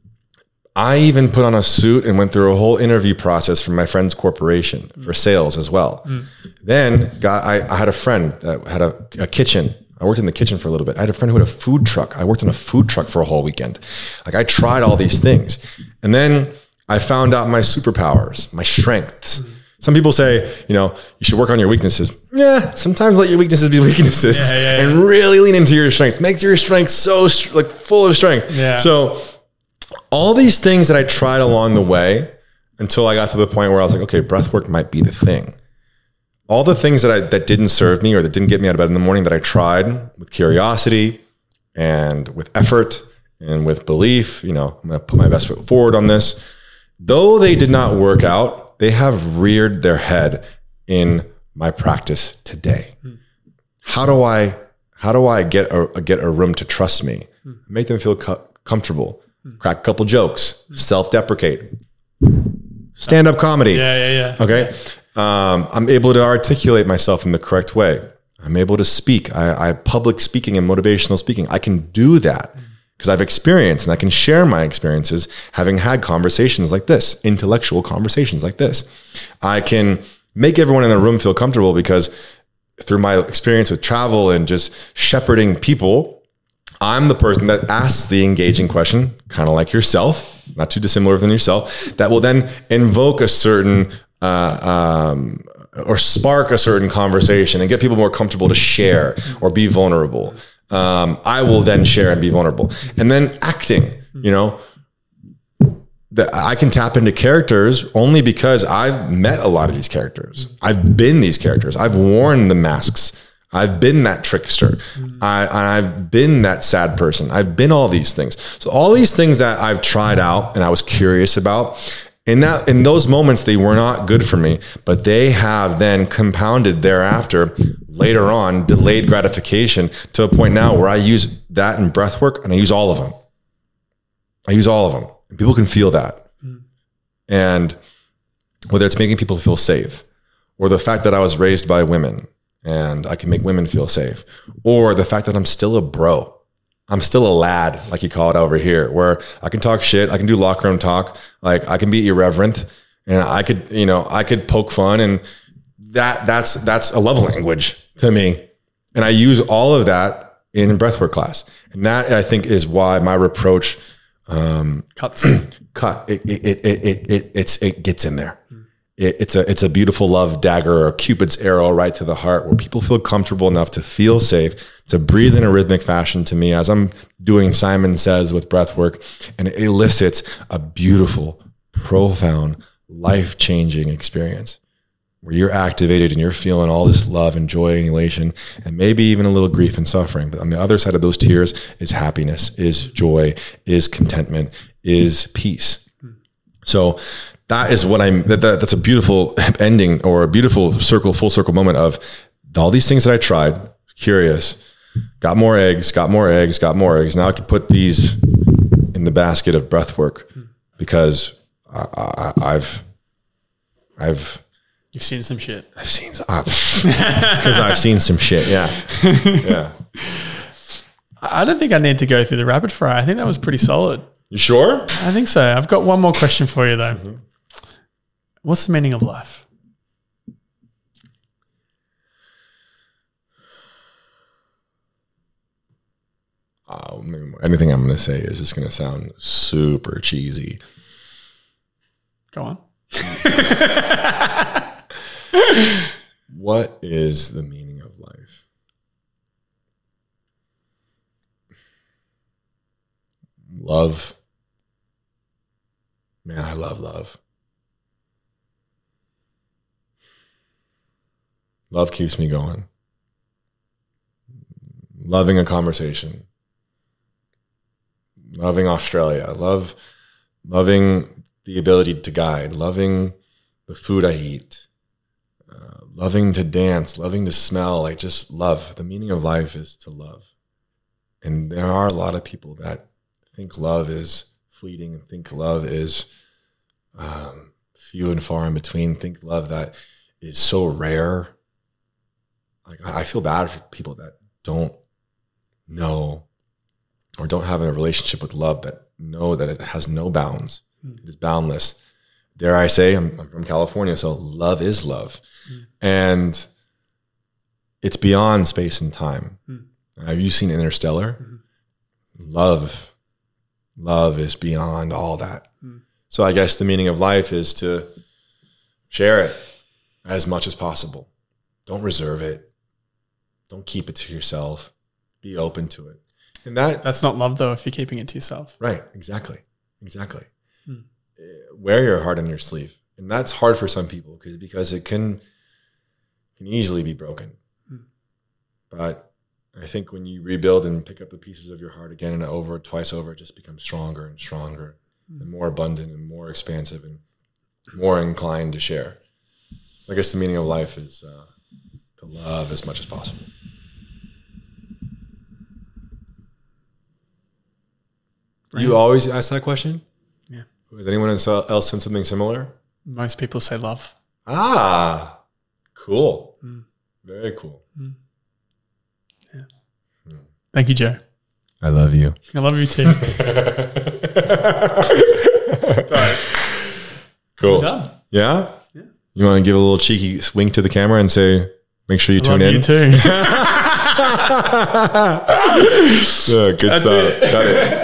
I even put on a suit and went through a whole interview process for my friend's corporation for sales as well. Then I had a friend that had a kitchen. I worked in the kitchen for a little bit. I had a friend who had a food truck. I worked in a food truck for a whole weekend. Like I tried all these things. And then I found out my superpowers, my strengths. Some people say, you should work on your weaknesses. Yeah, sometimes let your weaknesses be weaknesses and really lean into your strengths. Make your strengths so full of strength. Yeah. So all these things that I tried along the way until I got to the point where I was like, okay, breathwork might be the thing. All the things that didn't serve me or that didn't get me out of bed in the morning that I tried with curiosity and with effort and with belief, I'm going to put my best foot forward on this. Though they did not work out, they have reared their head in my practice today. How do I get a room to trust me? Make them feel comfortable. Crack a couple jokes, self-deprecate, stand-up comedy. Yeah. Okay. I'm able to articulate myself in the correct way. I'm able to speak. I public speaking and motivational speaking. I can do that because I've experienced and I can share my experiences having had conversations like this, intellectual conversations like this. I can make everyone in the room feel comfortable because through my experience with travel and just shepherding people, I'm the person that asks the engaging question, kind of like yourself, not too dissimilar than yourself, that will then invoke a certain or spark a certain conversation and get people more comfortable to share or be vulnerable. I will then share and be vulnerable. And then acting, that I can tap into characters only because I've met a lot of these characters. I've been these characters. I've worn the masks. I've been that trickster. I've been that sad person. I've been all these things. So all these things that I've tried out and I was curious about, in those moments, they were not good for me, but they have then compounded thereafter, later on, delayed gratification, to a point now where I use that in breath work, and I use all of them. And people can feel that. And whether it's making people feel safe, or the fact that I was raised by women and I can make women feel safe, or the fact that I'm still a bro. I'm still a lad, like you call it over here, where I can talk shit. I can do locker room talk. Like, I can be irreverent, and I could poke fun, and that's a love language to me. And I use all of that in breathwork class. And that, I think, is why my reproach, it gets in there. It's a beautiful love dagger or Cupid's arrow right to the heart, where people feel comfortable enough to feel safe, to breathe in a rhythmic fashion to me as I'm doing Simon Says with breath work, and it elicits a beautiful, profound, life-changing experience where you're activated and you're feeling all this love and joy and elation, and maybe even a little grief and suffering. But on the other side of those tears is happiness, is joy, is contentment, is peace. So that is what that's a beautiful ending, or a beautiful full circle moment of all these things that I tried, curious, got more eggs. Now I can put these in the basket of breath work, because You've seen some shit. Because I've seen some shit. Yeah. Yeah. I don't think I need to go through the rapid fire. I think that was pretty solid. You sure? I think so. I've got one more question for you though. Mm-hmm. What's the meaning of life? Anything I'm going to say is just going to sound super cheesy. Go on. What is the meaning of life? Love. Man, I love love. Love keeps me going. Loving a conversation. Loving Australia. Loving the ability to guide. Loving the food I eat. Loving to dance. Loving to smell. Like, just love. The meaning of life is to love. And there are a lot of people that think love is fleeting, and think love is few and far in between. Think love that is so rare. Like, I feel bad for people that don't know or don't have a relationship with love, that know that it has no bounds. It is boundless. Dare I say, I'm from California, so love is love. And it's beyond space and time. Have you seen Interstellar? Love is beyond all that. So I guess the meaning of life is to share it as much as possible. Don't reserve it. Don't keep it to yourself. Be open to it. And that's not love, though, if you're keeping it to yourself. Right. Exactly. Wear your heart on your sleeve. And that's hard for some people because it can easily be broken. But I think when you rebuild and pick up the pieces of your heart again and twice over, it just becomes stronger and stronger and more abundant and more expansive and more inclined to share. I guess the meaning of life is to love as much as possible. You always ask that question? Yeah. Has anyone else said something similar? Most people say love. Ah, cool. Very cool. Yeah. Thank you, Joe. I love you. I love you too. Cool. Done. Yeah? Yeah. You want to give a little cheeky wink to the camera and say, make sure you tune in? You too. Yeah, good stuff. Got it.